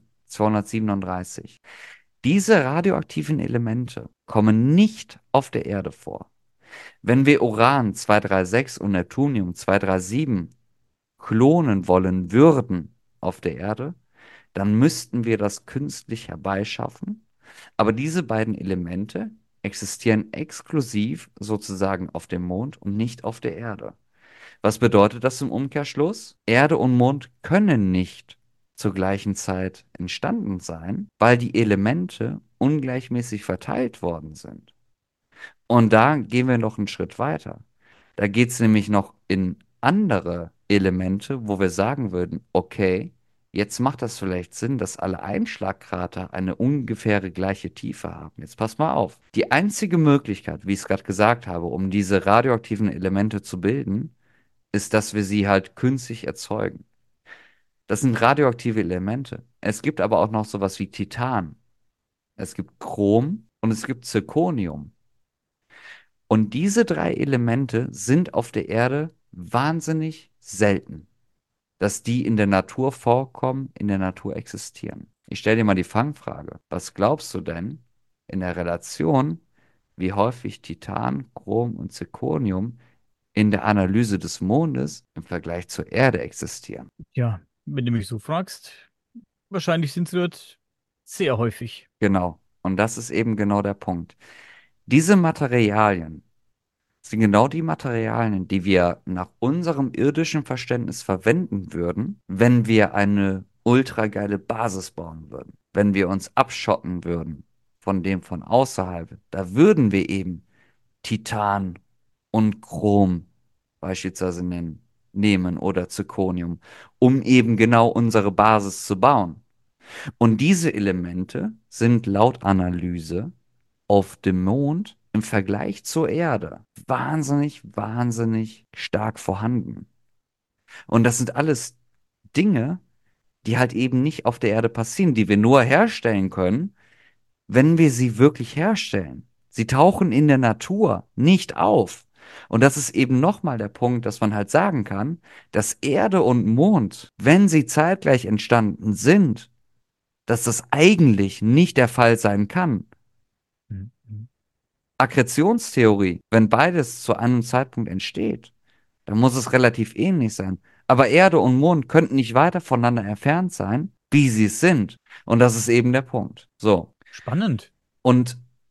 237. Diese radioaktiven Elemente kommen nicht auf der Erde vor. Wenn wir Uran 236 und Neptunium 237 klonen wollen würden auf der Erde, dann müssten wir das künstlich herbeischaffen. Aber diese beiden Elemente existieren exklusiv sozusagen auf dem Mond und nicht auf der Erde. Was bedeutet das im Umkehrschluss? Erde und Mond können nicht zur gleichen Zeit entstanden sein, weil die Elemente ungleichmäßig verteilt worden sind. Und da gehen wir noch einen Schritt weiter. Da geht es nämlich noch in andere Elemente, wo wir sagen würden, okay, jetzt macht das vielleicht Sinn, dass alle Einschlagkrater eine ungefähre gleiche Tiefe haben. Jetzt pass mal auf. Die einzige Möglichkeit, wie ich es gerade gesagt habe, um diese radioaktiven Elemente zu bilden, ist, dass wir sie halt künstlich erzeugen. Das sind radioaktive Elemente. Es gibt aber auch noch sowas wie Titan. Es gibt Chrom und es gibt Zirconium. Und diese drei Elemente sind auf der Erde wahnsinnig selten, dass die in der Natur vorkommen, in der Natur existieren. Ich stelle dir mal die Fangfrage. Was glaubst du denn in der Relation, wie häufig Titan, Chrom und Zirconium in der Analyse des Mondes im Vergleich zur Erde existieren? Ja, wenn du mich so fragst, wahrscheinlich sind sie dort sehr häufig. Genau. Und das ist eben genau der Punkt. Diese Materialien sind genau die Materialien, die wir nach unserem irdischen Verständnis verwenden würden, wenn wir eine ultra geile Basis bauen würden. Wenn wir uns abschotten würden von dem von außerhalb, da würden wir eben Titan und Chrom beispielsweise nehmen oder Zirconium, um eben genau unsere Basis zu bauen. Und diese Elemente sind laut Analyse auf dem Mond im Vergleich zur Erde wahnsinnig stark vorhanden. Und das sind alles Dinge, die halt eben nicht auf der Erde passieren, die wir nur herstellen können, wenn wir sie wirklich herstellen. Sie tauchen in der Natur nicht auf. Und das ist eben nochmal der Punkt, dass man halt sagen kann, dass Erde und Mond, wenn sie zeitgleich entstanden sind, dass das eigentlich nicht der Fall sein kann. Mhm. Akkretionstheorie, wenn beides zu einem Zeitpunkt entsteht, dann muss es relativ ähnlich sein. Aber Erde und Mond könnten nicht weiter voneinander entfernt sein, wie sie es sind. Und das ist eben der Punkt. So. Spannend. Und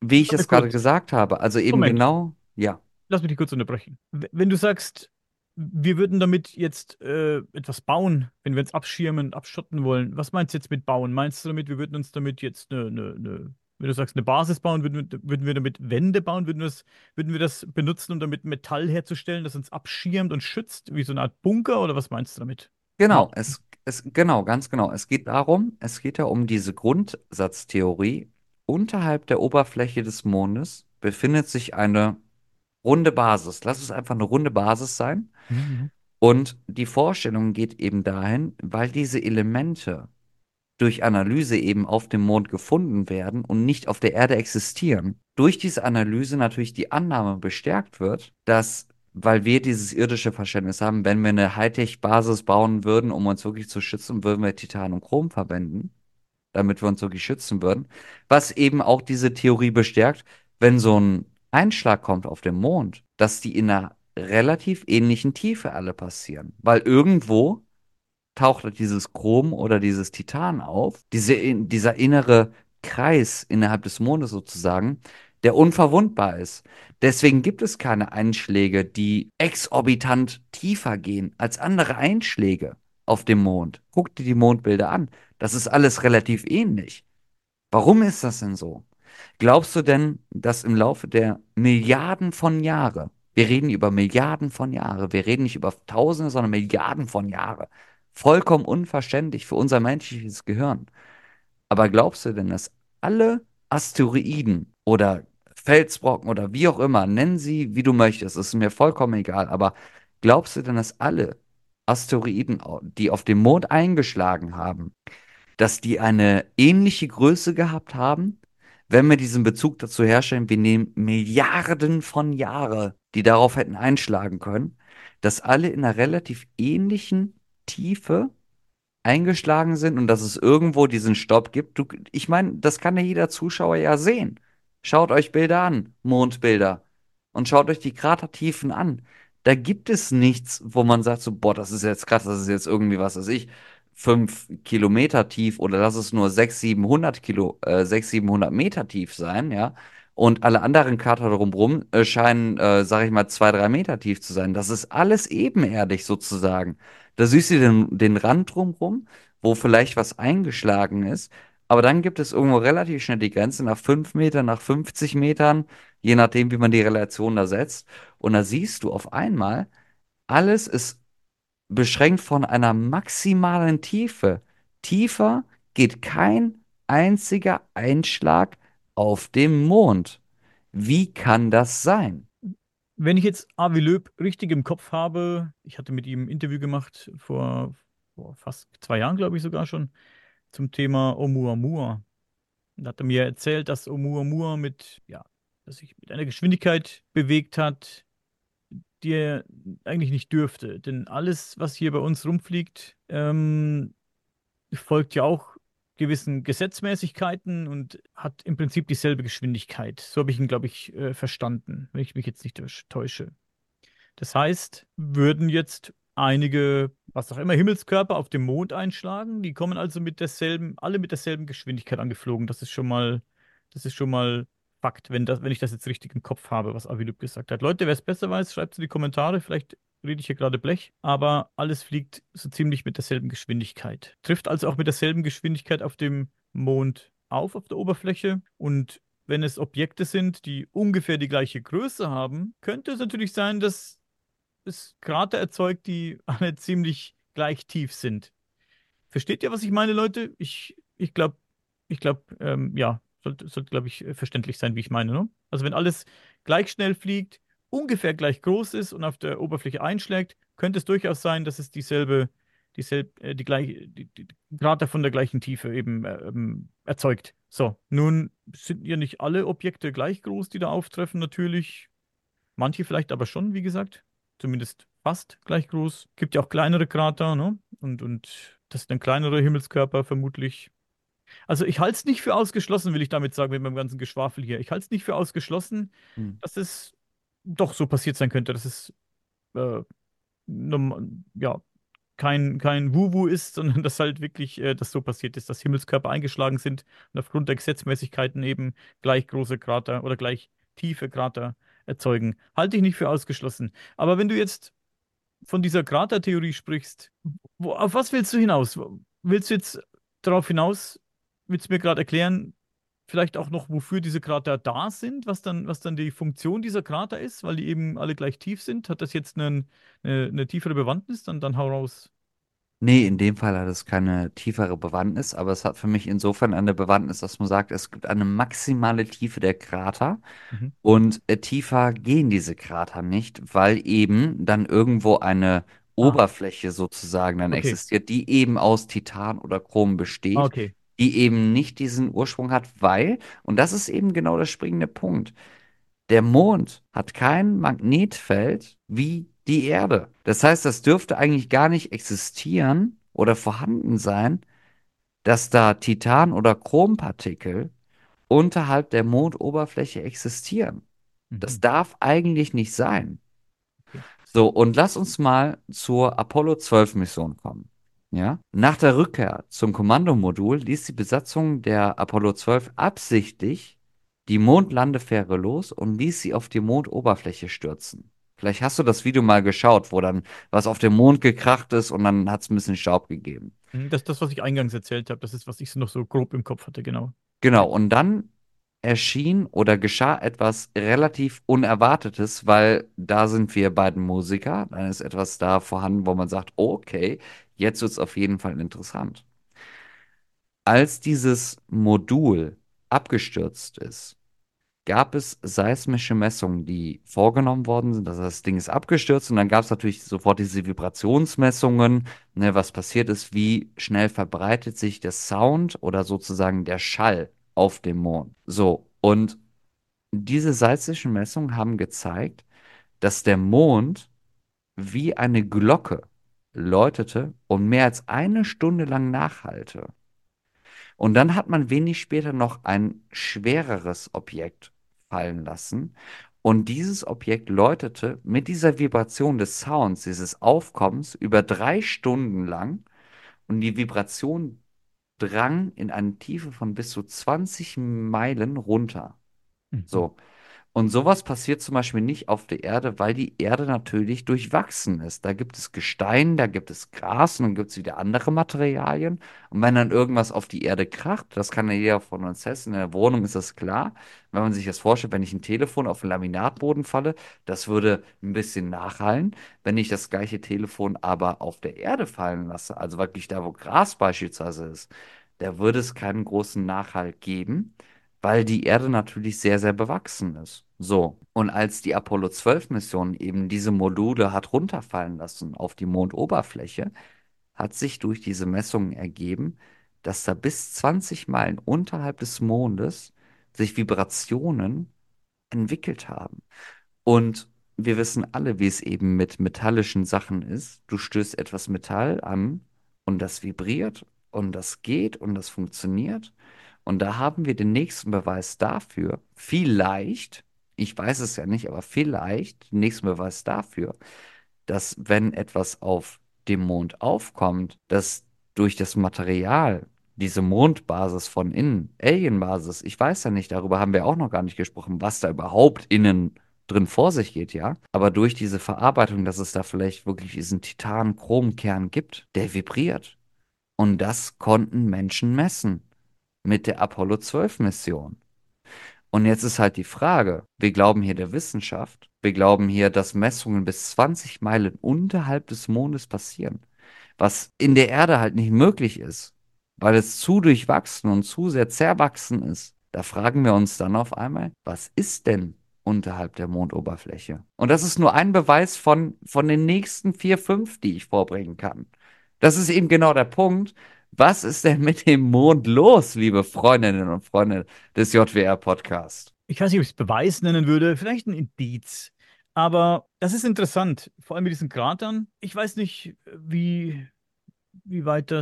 wie ich Warte es gerade kurz. gesagt habe. Also eben Moment. genau, ja. Lass mich dich kurz unterbrechen. Wenn du sagst, wir würden damit jetzt etwas bauen, wenn wir uns abschirmen, abschotten wollen, was meinst du jetzt mit bauen? Meinst du damit, wir würden uns damit jetzt wenn du sagst, eine Basis bauen, würden wir damit Wände bauen? Würden wir das benutzen, um damit Metall herzustellen, das uns abschirmt und schützt, wie so eine Art Bunker? Oder was meinst du damit? Genau, Mauer. genau, ganz genau. Es geht darum, es geht ja um diese Grundsatztheorie. Unterhalb der Oberfläche des Mondes befindet sich eine runde Basis. Lass es einfach eine runde Basis sein. Mhm. Und die Vorstellung geht eben dahin, weil diese Elemente durch Analyse eben auf dem Mond gefunden werden und nicht auf der Erde existieren. Durch diese Analyse natürlich die Annahme bestärkt wird, dass, weil wir dieses irdische Verständnis haben, wenn wir eine Hightech-Basis bauen würden, um uns wirklich zu schützen, würden wir Titan und Chrom verwenden, damit wir uns wirklich schützen würden. Was eben auch diese Theorie bestärkt, wenn so ein Einschlag kommt auf dem Mond, dass die in einer relativ ähnlichen Tiefe alle passieren. Weil irgendwo taucht halt dieses Chrom oder dieses Titan auf, dieser innere Kreis innerhalb des Mondes sozusagen, der unverwundbar ist. Deswegen gibt es keine Einschläge, die exorbitant tiefer gehen als andere Einschläge auf dem Mond. Guck dir die Mondbilder an. Das ist alles relativ ähnlich. Warum ist das denn so? Glaubst du denn, dass im Laufe der Milliarden von Jahre, wir reden über Milliarden von Jahre, wir reden nicht über Tausende, sondern Milliarden von Jahre, vollkommen unverständlich für unser menschliches Gehirn. Aber glaubst du denn, dass alle Asteroiden oder Felsbrocken oder wie auch immer, nennen sie, wie du möchtest, ist mir vollkommen egal, aber glaubst du denn, dass alle Asteroiden, die auf dem Mond eingeschlagen haben, dass die eine ähnliche Größe gehabt haben, wenn wir diesen Bezug dazu herstellen, wir nehmen Milliarden von Jahre, die darauf hätten einschlagen können, dass alle in einer relativ ähnlichen Tiefe eingeschlagen sind und dass es irgendwo diesen Stopp gibt. Ich meine, das kann ja jeder Zuschauer ja sehen. Schaut euch Bilder an, Mondbilder, und schaut euch die Kratertiefen an. Da gibt es nichts, wo man sagt so, boah, das ist jetzt krass, das ist jetzt irgendwie, was weiß ich, 5 Kilometer tief oder lass es nur 600, 700 Meter tief sein, ja. Und alle anderen Krater drumherum scheinen, sag ich mal, 2, 3 Meter tief zu sein. Das ist alles ebenerdig sozusagen. Da siehst du den Rand drumrum, wo vielleicht was eingeschlagen ist. Aber dann gibt es irgendwo relativ schnell die Grenze nach 5 Metern, nach 50 Metern, je nachdem, wie man die Relation da setzt. Und da siehst du auf einmal, alles ist beschränkt von einer maximalen Tiefe. Tiefer geht kein einziger Einschlag auf dem Mond. Wie kann das sein? Wenn ich jetzt Avi Löb richtig im Kopf habe, ich hatte mit ihm ein Interview gemacht vor fast 2 Jahren, glaube ich sogar schon, zum Thema Oumuamua. Da hat er mir erzählt, dass Oumuamua dass sich mit einer Geschwindigkeit bewegt hat, die er eigentlich nicht dürfte. Denn alles, was hier bei uns rumfliegt, folgt ja auch gewissen Gesetzmäßigkeiten und hat im Prinzip dieselbe Geschwindigkeit. So habe ich ihn, glaube ich, verstanden, wenn ich mich jetzt nicht täusche. Das heißt, würden jetzt einige, was auch immer, Himmelskörper auf dem Mond einschlagen, die kommen also alle mit derselben Geschwindigkeit angeflogen. Das ist schon mal Fakt, wenn ich das jetzt richtig im Kopf habe, was Avilup gesagt hat. Leute, wer es besser weiß, schreibt es in die Kommentare. Vielleicht rede ich hier gerade Blech, aber alles fliegt so ziemlich mit derselben Geschwindigkeit. Trifft also auch mit derselben Geschwindigkeit auf dem Mond auf der Oberfläche. Und wenn es Objekte sind, die ungefähr die gleiche Größe haben, könnte es natürlich sein, dass es Krater erzeugt, die alle ziemlich gleich tief sind. Versteht ihr, was ich meine, Leute? Ja, sollte glaube ich, verständlich sein, wie ich meine, ne? Also wenn alles gleich schnell fliegt, ungefähr gleich groß ist und auf der Oberfläche einschlägt, könnte es durchaus sein, dass es die Krater von der gleichen Tiefe eben erzeugt. So, nun sind ja nicht alle Objekte gleich groß, die da auftreffen, natürlich. Manche vielleicht aber schon, wie gesagt. Zumindest fast gleich groß. Gibt ja auch kleinere Krater, ne? Und das sind dann kleinere Himmelskörper vermutlich. Also ich halte es nicht für ausgeschlossen, will ich damit sagen, mit meinem ganzen Geschwafel hier. Ich halte es nicht für ausgeschlossen, Hm. dass es doch so passiert sein könnte, dass es äh, ja, kein Wu-Wu ist, sondern dass halt wirklich das so passiert ist, dass Himmelskörper eingeschlagen sind und aufgrund der Gesetzmäßigkeiten eben gleich große Krater oder gleich tiefe Krater erzeugen. Halte ich nicht für ausgeschlossen. Aber wenn du jetzt von dieser Kratertheorie sprichst, auf was willst du hinaus? Willst du jetzt darauf hinaus, willst du mir gerade erklären, vielleicht auch noch, wofür diese Krater da sind, was dann die Funktion dieser Krater ist, weil die eben alle gleich tief sind? Hat das jetzt eine tiefere Bewandtnis? Dann hau raus. Nee, in dem Fall hat es keine tiefere Bewandtnis, aber es hat für mich insofern eine Bewandtnis, dass man sagt, es gibt eine maximale Tiefe der Krater Mhm. und tiefer gehen diese Krater nicht, weil eben dann irgendwo eine Ah, Oberfläche sozusagen dann okay. existiert, die eben aus Titan oder Chrom Ah, besteht, okay. die eben nicht diesen Ursprung hat, weil, und das ist eben genau der springende Punkt, der Mond hat kein Magnetfeld wie die Erde. Das heißt, das dürfte eigentlich gar nicht existieren oder vorhanden sein, dass da Titan- oder Chrompartikel unterhalb der Mondoberfläche existieren. Das Mhm. darf eigentlich nicht sein. Okay. So, und lass uns mal zur Apollo 12 Mission kommen. Ja? Nach der Rückkehr zum Kommandomodul ließ die Besatzung der Apollo 12 absichtlich die Mondlandefähre los und ließ sie auf die Mondoberfläche stürzen. Vielleicht hast du das Video mal geschaut, wo dann was auf dem Mond gekracht ist und dann hat es ein bisschen Staub gegeben. Das, was ich eingangs erzählt habe, das ist, was ich so noch so grob im Kopf hatte, genau. Genau, Ja. und dann erschien oder geschah etwas relativ Unerwartetes, weil da sind wir beiden Musiker, dann ist etwas da vorhanden, wo man sagt, okay, jetzt wird es auf jeden Fall interessant. Als dieses Modul abgestürzt ist, gab es seismische Messungen, die vorgenommen worden sind. Das Ding ist abgestürzt und dann gab es natürlich sofort diese Vibrationsmessungen, ne, was passiert ist, wie schnell verbreitet sich der Sound oder sozusagen der Schall auf dem Mond. So, und diese seismischen Messungen haben gezeigt, dass der Mond wie eine Glocke läutete und mehr als eine Stunde lang nachhallte. Und dann hat man wenig später noch ein schwereres Objekt fallen lassen. Und dieses Objekt läutete mit dieser Vibration des Sounds, dieses Aufkommens, über 3 Stunden lang. Und die Vibration drang in eine Tiefe von bis zu 20 Meilen runter. Mhm. So. Und sowas passiert zum Beispiel nicht auf der Erde, weil die Erde natürlich durchwachsen ist. Da gibt es Gestein, da gibt es Gras und dann gibt es wieder andere Materialien. Und wenn dann irgendwas auf die Erde kracht, das kann ja jeder von uns testen, in der Wohnung ist das klar. Wenn man sich das vorstellt, wenn ich ein Telefon auf einen Laminatboden falle, das würde ein bisschen nachhallen. Wenn ich das gleiche Telefon aber auf der Erde fallen lasse, also wirklich da, wo Gras beispielsweise ist, da würde es keinen großen Nachhall geben, weil die Erde natürlich sehr, sehr bewachsen ist. So, und als die Apollo 12 Mission eben diese Module hat runterfallen lassen auf die Mondoberfläche, hat sich durch diese Messungen ergeben, dass da bis 20 Meilen unterhalb des Mondes sich Vibrationen entwickelt haben. Und wir wissen alle, wie es eben mit metallischen Sachen ist. Du stößt etwas Metall an und das vibriert und das geht und das funktioniert. Und da haben wir den nächsten Beweis dafür. Vielleicht, ich weiß es ja nicht, aber vielleicht den nächsten Beweis dafür, dass wenn etwas auf dem Mond aufkommt, dass durch das Material, diese Mondbasis von innen, Alienbasis, ich weiß ja nicht, darüber haben wir auch noch gar nicht gesprochen, was da überhaupt innen drin vor sich geht, ja. Aber durch diese Verarbeitung, dass es da vielleicht wirklich diesen Titan-Chrom-Kern gibt, der vibriert. Und das konnten Menschen messen mit der Apollo 12 Mission. Und jetzt ist halt die Frage, wir glauben hier der Wissenschaft, wir glauben hier, dass Messungen bis 20 Meilen unterhalb des Mondes passieren, was in der Erde halt nicht möglich ist, weil es zu durchwachsen und zu sehr zerwachsen ist. Da fragen wir uns dann auf einmal, was ist denn unterhalb der Mondoberfläche? Und das ist nur ein Beweis von den nächsten vier, fünf, die ich vorbringen kann. Das ist eben genau der Punkt. Was ist denn mit dem Mond los, liebe Freundinnen und Freunde des JWR-Podcasts? Ich weiß nicht, ob ich es Beweis nennen würde, vielleicht ein Indiz. Aber das ist interessant, vor allem mit diesen Kratern. Ich weiß nicht, wie weit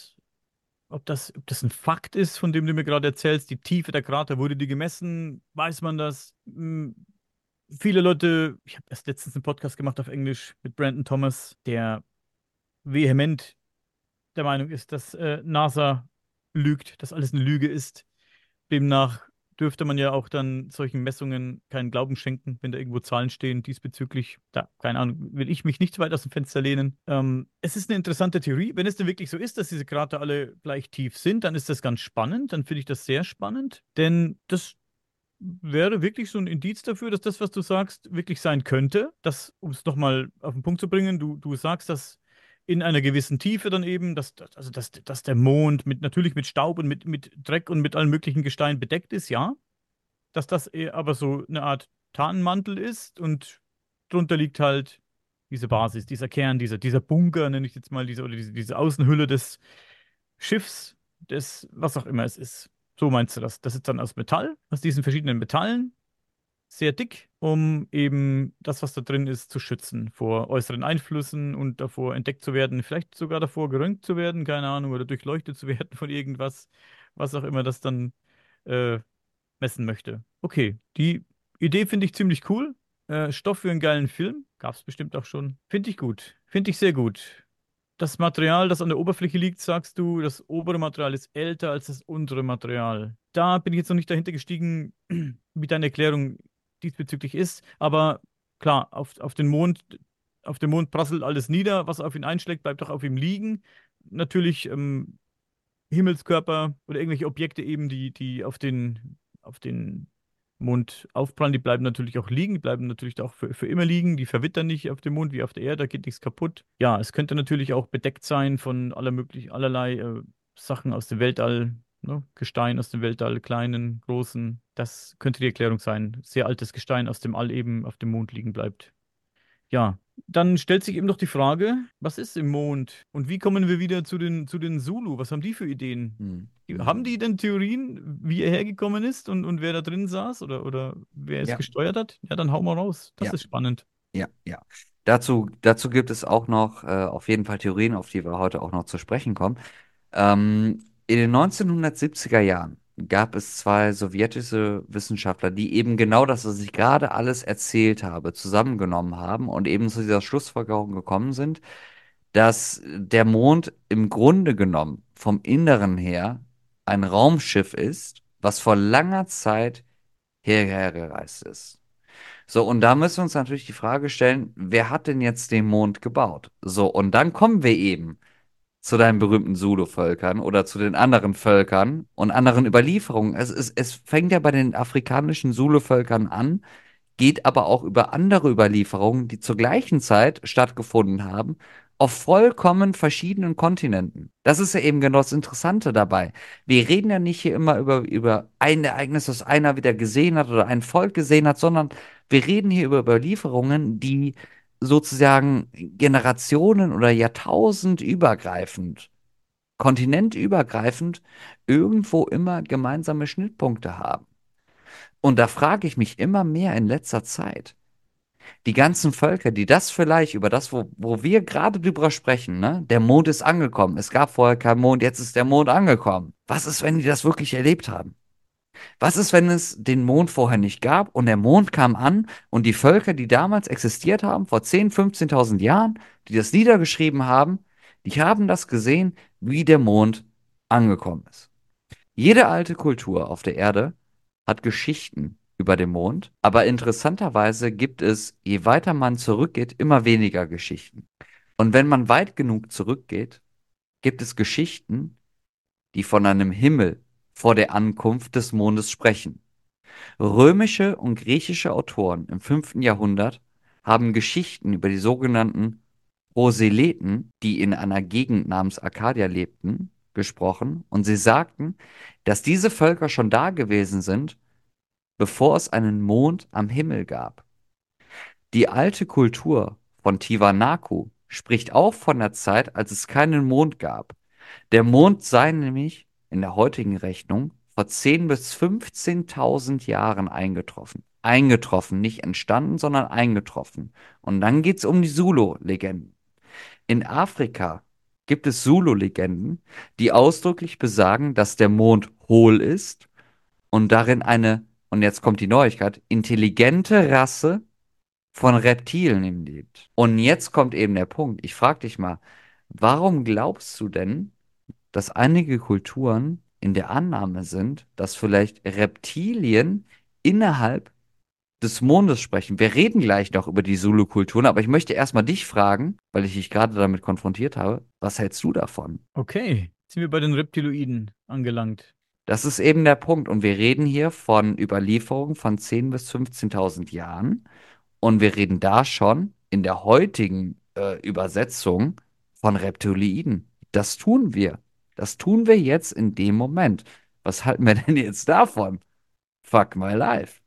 ob das ein Fakt ist, von dem du mir gerade erzählst. Die Tiefe der Krater, wurde die gemessen? Weiß man das? Viele Leute, ich habe erst letztens einen Podcast gemacht auf Englisch mit Brandon Thomas, der vehement der Meinung ist, dass NASA lügt, dass alles eine Lüge ist. Demnach dürfte man ja auch dann solchen Messungen keinen Glauben schenken, wenn da irgendwo Zahlen stehen diesbezüglich. Da, keine Ahnung, will ich mich nicht zu weit aus dem Fenster lehnen. Es ist eine interessante Theorie. Wenn es denn wirklich so ist, dass diese Krater alle gleich tief sind, dann ist das ganz spannend. Dann finde ich das sehr spannend, denn das wäre wirklich so ein Indiz dafür, dass das, was du sagst, wirklich sein könnte. Das, um es nochmal auf den Punkt zu bringen, du sagst, dass in einer gewissen Tiefe dann eben, also dass der Mond natürlich mit Staub und mit Dreck und mit allem möglichen Gestein bedeckt ist, ja. Dass das eher aber so eine Art Tarnmantel ist und drunter liegt halt diese Basis, dieser Kern, dieser Bunker, nenne ich jetzt mal, oder diese Außenhülle des Schiffs, des, was auch immer es ist. So meinst du das? Das ist dann aus Metall, aus diesen verschiedenen Metallen, sehr dick, um eben das, was da drin ist, zu schützen vor äußeren Einflüssen und davor entdeckt zu werden, vielleicht sogar davor geröntgt zu werden, keine Ahnung, oder durchleuchtet zu werden von irgendwas, was auch immer das dann äh, messen möchte. Okay, die Idee finde ich ziemlich cool. Stoff für einen geilen Film. Gab es bestimmt auch schon. Finde ich gut. Finde ich sehr gut. Das Material, das an der Oberfläche liegt, sagst du, das obere Material ist älter als das untere Material. Da bin ich jetzt noch nicht dahinter gestiegen, wie deine Erklärung diesbezüglich ist. Aber klar, auf dem Mond prasselt alles nieder. Was auf ihn einschlägt, bleibt auch auf ihm liegen. Natürlich Himmelskörper oder irgendwelche Objekte eben, die auf den Mond aufprallen, die bleiben natürlich auch liegen, die bleiben natürlich auch für immer liegen, die verwittern nicht auf dem Mond wie auf der Erde, da geht nichts kaputt. Ja, es könnte natürlich auch bedeckt sein von allerlei Sachen aus dem Weltall, ne? Gestein aus dem Weltall, kleinen, großen. Das könnte die Erklärung sein. Sehr altes Gestein aus dem All eben auf dem Mond liegen bleibt. Ja, dann stellt sich eben noch die Frage, was ist im Mond? Und wie kommen wir wieder zu den Zulu? Was haben die für Ideen? Hm. Haben die Hm. denn Theorien, wie er hergekommen ist und wer da drin saß oder wer es Ja, gesteuert hat? Ja, dann hau mal raus. Das ja, ist spannend. ja. Dazu gibt es auch noch auf jeden Fall Theorien, auf die wir heute auch noch zu sprechen kommen. In den 1970er Jahren gab es zwei sowjetische Wissenschaftler, die eben genau das, was ich gerade alles erzählt habe, zusammengenommen haben und eben zu dieser Schlussfolgerung gekommen sind, dass der Mond im Grunde genommen vom Inneren her ein Raumschiff ist, was vor langer Zeit hierher gereist ist. So, und da müssen wir uns natürlich die Frage stellen, wer hat denn jetzt den Mond gebaut? So, und dann kommen wir eben zu deinen berühmten Zulu-Völkern oder zu den anderen Völkern und anderen Überlieferungen. Es fängt ja bei den afrikanischen Zulu-Völkern an, geht aber auch über andere Überlieferungen, die zur gleichen Zeit stattgefunden haben, auf vollkommen verschiedenen Kontinenten. Das ist ja eben genau das Interessante dabei. Wir reden ja nicht hier immer über ein Ereignis, das einer wieder gesehen hat oder ein Volk gesehen hat, sondern wir reden hier über Überlieferungen, die sozusagen Generationen oder Jahrtausend übergreifend, kontinentübergreifend irgendwo immer gemeinsame Schnittpunkte haben. Und da frage ich mich immer mehr in letzter Zeit, die ganzen Völker, die das vielleicht über das, wo wir gerade drüber sprechen, ne? Der Mond ist angekommen. Es gab vorher keinen Mond, jetzt ist der Mond angekommen. Was ist, wenn die das wirklich erlebt haben? Was ist, wenn es den Mond vorher nicht gab und der Mond kam an und die Völker, die damals existiert haben, vor 10.000, 15.000 Jahren, die das niedergeschrieben haben, die haben das gesehen, wie der Mond angekommen ist. Jede alte Kultur auf der Erde hat Geschichten über den Mond, aber interessanterweise gibt es, je weiter man zurückgeht, immer weniger Geschichten. Und wenn man weit genug zurückgeht, gibt es Geschichten, die von einem Himmel vor der Ankunft des Mondes sprechen. Römische und griechische Autoren im 5. Jahrhundert haben Geschichten über die sogenannten Proselyten, die in einer Gegend namens Arcadia lebten, gesprochen, und sie sagten, dass diese Völker schon da gewesen sind, bevor es einen Mond am Himmel gab. Die alte Kultur von Tiwanaku spricht auch von der Zeit, als es keinen Mond gab. Der Mond sei nämlich in der heutigen Rechnung vor 10.000 bis 15.000 Jahren eingetroffen. Eingetroffen, nicht entstanden, sondern eingetroffen. Und dann geht es um die Zulu-Legenden. In Afrika gibt es Zulu-Legenden, die ausdrücklich besagen, dass der Mond hohl ist und darin eine, und jetzt kommt die Neuigkeit, intelligente Rasse von Reptilien lebt. Und jetzt kommt eben der Punkt. Ich frage dich mal, Warum glaubst du denn, dass einige Kulturen in der Annahme sind, dass vielleicht Reptilien innerhalb des Mondes sprechen? Wir reden gleich noch über die Zulu-Kulturen, aber ich möchte erstmal dich fragen, weil ich dich gerade damit konfrontiert habe, was hältst du davon? Okay, sind wir bei den Reptiloiden angelangt. Das ist eben der Punkt. Und wir reden hier von Überlieferungen von 10.000 bis 15.000 Jahren. Und wir reden da schon in der heutigen Übersetzung von Reptiloiden. Das tun wir. Das tun wir jetzt in dem Moment. Was halten wir denn jetzt davon? Fuck my life.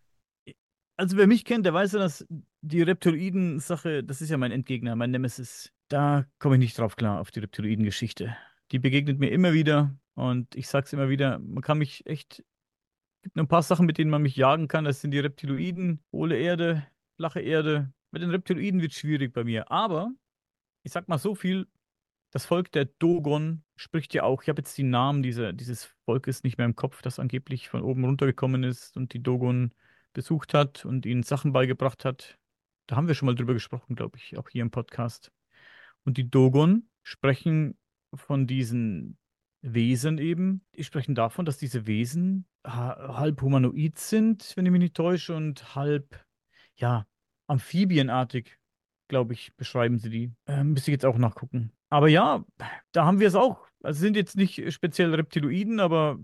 Also wer mich kennt, der weiß ja, dass die Reptiloiden-Sache, das ist ja mein Endgegner, mein Nemesis. Da komme ich nicht drauf klar, auf die Reptiloiden-Geschichte. Die begegnet mir immer wieder und ich sag's immer wieder, man kann mich echt, gibt nur ein paar Sachen, mit denen man mich jagen kann. Das sind die Reptiloiden, hohle Erde, flache Erde. Mit den Reptiloiden wird schwierig bei mir. Aber ich sag mal so viel, das Volk der Dogon spricht ja auch, ich habe jetzt die Namen dieses Volkes nicht mehr im Kopf, das angeblich von oben runtergekommen ist und die Dogon besucht hat und ihnen Sachen beigebracht hat. Da haben wir schon mal drüber gesprochen, glaube ich, auch hier im Podcast. Und die Dogon sprechen von diesen Wesen eben. Die sprechen davon, dass diese Wesen halb humanoid sind, wenn ich mich nicht täusche, und halb, ja, amphibienartig, glaube ich, beschreiben sie die. Müsste ich jetzt auch nachgucken. Aber ja, da haben wir es auch. Also sind jetzt nicht speziell Reptiloiden, aber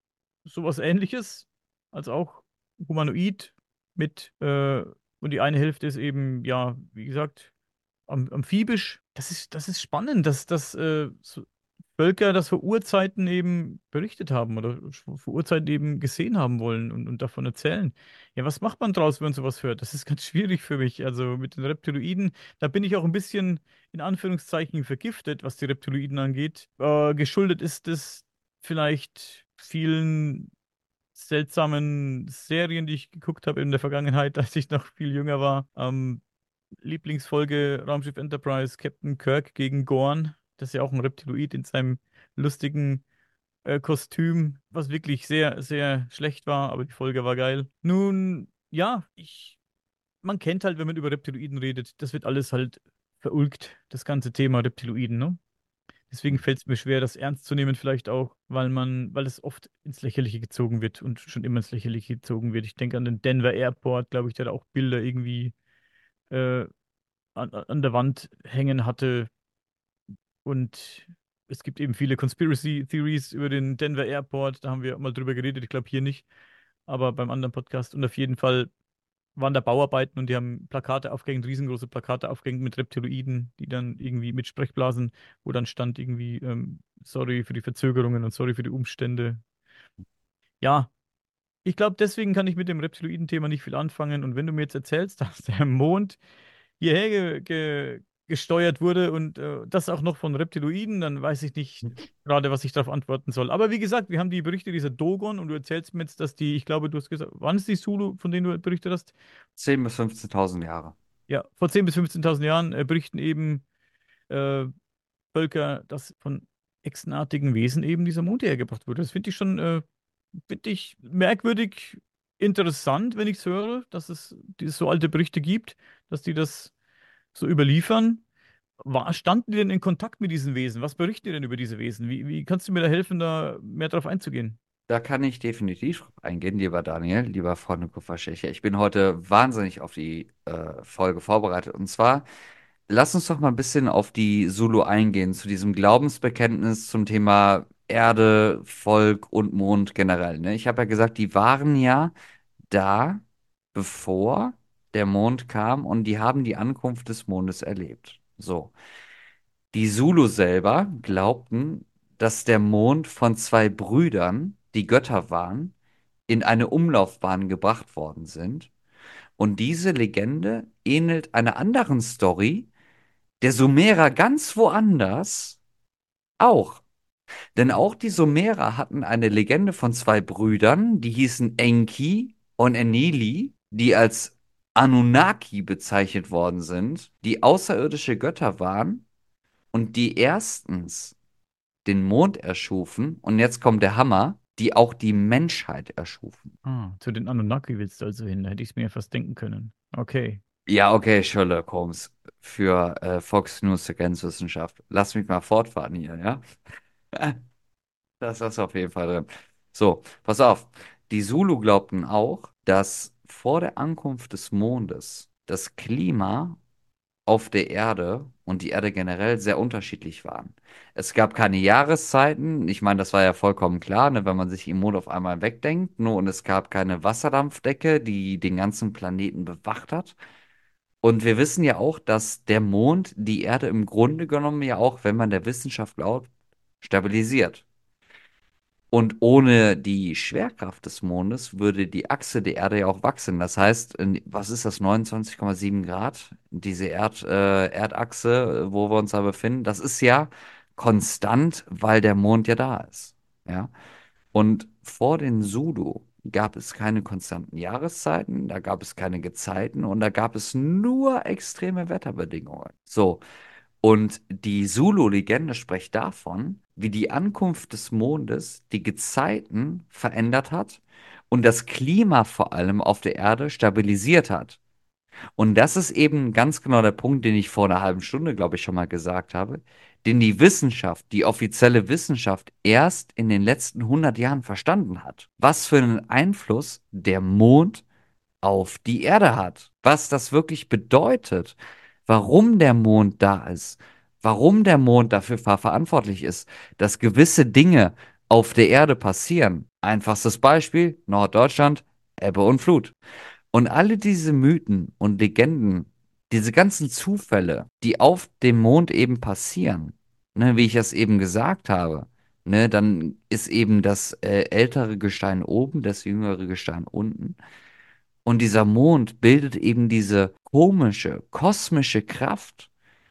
sowas Ähnliches. Also auch humanoid mit, und die eine Hälfte ist eben, ja, wie gesagt, amphibisch. Das ist spannend, dass so Völker das vor Urzeiten eben berichtet haben oder vor Urzeiten eben gesehen haben wollen und davon erzählen. Ja, was macht man draus, wenn man sowas hört? Das ist ganz schwierig für mich. Also mit den Reptiloiden, da bin ich auch ein bisschen in Anführungszeichen vergiftet, was die Reptiloiden angeht. Geschuldet ist es vielleicht vielen seltsamen Serien, die ich geguckt habe in der Vergangenheit, als ich noch viel jünger war. Lieblingsfolge Raumschiff Enterprise, Captain Kirk gegen Gorn. Das ist ja auch ein Reptiloid in seinem lustigen Kostüm, was wirklich sehr, sehr schlecht war, aber die Folge war geil. Nun, ja, man kennt halt, wenn man über Reptiloiden redet, das wird alles halt verulgt, das ganze Thema Reptiloiden, ne? Deswegen fällt es mir schwer, das ernst zu nehmen, vielleicht auch, weil es oft ins Lächerliche gezogen wird und schon immer ins Lächerliche gezogen wird. Ich denke an den Denver Airport, glaube ich, der da auch Bilder irgendwie äh, an der Wand hängen hatte. Und es gibt eben viele Conspiracy Theories über den Denver Airport. Da haben wir mal drüber geredet. Ich glaube hier nicht, aber beim anderen Podcast. Und auf jeden Fall waren da Bauarbeiten und die haben Plakate aufgehängt, riesengroße Plakate aufgehängt mit Reptiloiden, die dann irgendwie mit Sprechblasen, wo dann stand irgendwie, sorry für die Verzögerungen und sorry für die Umstände. Ja, ich glaube, deswegen kann ich mit dem Reptiloiden-Thema nicht viel anfangen. Und wenn du mir jetzt erzählst, dass der Mond hierher gesteuert wurde und das auch noch von Reptiloiden, dann weiß ich nicht gerade, was ich darauf antworten soll. Aber wie gesagt, wir haben die Berichte dieser Dogon und du erzählst mir jetzt, dass die, ich glaube, du hast gesagt, wann ist die Zulu, von denen du berichtet hast? 10.000 bis 15.000 Jahre. Ja, vor 10.000 bis 15.000 Jahren berichten eben äh, Völker, dass von echsenartigen Wesen eben dieser Mond hergebracht wurde. Das finde ich merkwürdig interessant, wenn ich es höre, dass es so alte Berichte gibt, dass die das so überliefern. Standen die denn in Kontakt mit diesen Wesen? Was berichten die denn über diese Wesen? Wie kannst du mir da helfen, da mehr drauf einzugehen? Da kann ich definitiv drauf eingehen, lieber Daniel, lieber Freund Kupferstecher. Ich bin heute wahnsinnig auf die Folge vorbereitet. Und zwar, lass uns doch mal ein bisschen auf die Zulu eingehen, zu diesem Glaubensbekenntnis zum Thema Erde, Volk und Mond generell. Ne? Ich habe ja gesagt, die waren ja da, bevor der Mond kam und die haben die Ankunft des Mondes erlebt. So. Die Zulu selber glaubten, dass der Mond von zwei Brüdern, die Götter waren, in eine Umlaufbahn gebracht worden sind. Und diese Legende ähnelt einer anderen Story der Sumerer ganz woanders auch. Denn auch die Sumerer hatten eine Legende von zwei Brüdern, die hießen Enki und Enlil, die als Anunnaki bezeichnet worden sind, die außerirdische Götter waren und die erstens den Mond erschufen und jetzt kommt der Hammer, die auch die Menschheit erschufen. Zu den Anunnaki willst du also hin. Da hätte ich es mir ja fast denken können. Okay. Ja, okay, Sherlock Holmes. für Fox News zur Grenzwissenschaft. Lass mich mal fortfahren hier, ja? Das ist auf jeden Fall drin. So, pass auf. Die Zulu glaubten auch, dass vor der Ankunft des Mondes das Klima auf der Erde und die Erde generell sehr unterschiedlich waren. Es gab keine Jahreszeiten, ich meine, das war ja vollkommen klar, ne, wenn man sich im Mond auf einmal wegdenkt, nur und es gab keine Wasserdampfdecke, die den ganzen Planeten bewacht hat. Und wir wissen ja auch, dass der Mond die Erde im Grunde genommen ja auch, wenn man der Wissenschaft glaubt, stabilisiert. Und ohne die Schwerkraft des Mondes würde die Achse der Erde ja auch wachsen. Das heißt, was ist das, 29,7 Grad? Diese Erdachse, wo wir uns da befinden, das ist ja konstant, weil der Mond ja da ist. Ja? Und vor den Zulu gab es keine konstanten Jahreszeiten, da gab es keine Gezeiten und da gab es nur extreme Wetterbedingungen. So, und die Zulu-Legende spricht davon, wie die Ankunft des Mondes die Gezeiten verändert hat und das Klima vor allem auf der Erde stabilisiert hat. Und das ist eben ganz genau der Punkt, den ich vor einer halben Stunde, glaube ich, schon mal gesagt habe, den die Wissenschaft, die offizielle Wissenschaft erst in den letzten 100 Jahren verstanden hat. Was für einen Einfluss der Mond auf die Erde hat. Was das wirklich bedeutet, warum der Mond da ist, warum der Mond dafür verantwortlich ist, dass gewisse Dinge auf der Erde passieren. Einfachstes Beispiel, Norddeutschland, Ebbe und Flut. Und alle diese Mythen und Legenden, diese ganzen Zufälle, die auf dem Mond eben passieren, ne, wie ich es eben gesagt habe, ne, dann ist eben das ältere Gestein oben, das jüngere Gestein unten. Und dieser Mond bildet eben diese komische, kosmische Kraft,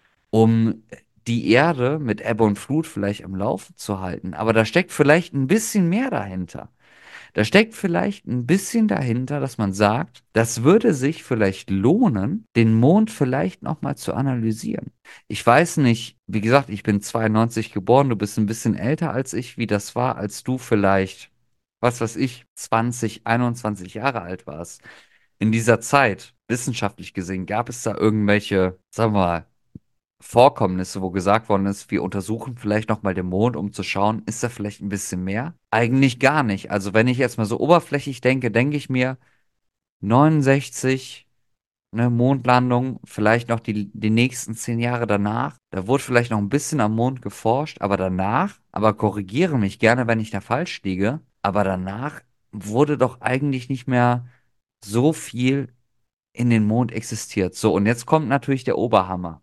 um die Erde mit Ebbe und Flut vielleicht am Laufen zu halten. Aber da steckt vielleicht ein bisschen mehr dahinter. Da steckt vielleicht ein bisschen dahinter, dass man sagt, das würde sich vielleicht lohnen, den Mond vielleicht nochmal zu analysieren. Ich weiß nicht, wie gesagt, ich bin 92 geboren, du bist ein bisschen älter als ich, wie das war, als du vielleicht, was weiß ich, 20, 21 Jahre alt warst. In dieser Zeit, wissenschaftlich gesehen, gab es da irgendwelche, sagen wir mal, Vorkommnisse, wo gesagt worden ist, wir untersuchen vielleicht nochmal den Mond, um zu schauen, ist da vielleicht ein bisschen mehr? Eigentlich gar nicht. Also wenn ich jetzt mal so oberflächlich denke, denke ich mir 69, ne, Mondlandung, vielleicht noch die nächsten 10 Jahre danach. Da wurde vielleicht noch ein bisschen am Mond geforscht, aber danach, aber korrigiere mich gerne, wenn ich da falsch liege, aber danach wurde doch eigentlich nicht mehr so viel in den Mond existiert. So, und jetzt kommt natürlich der Oberhammer.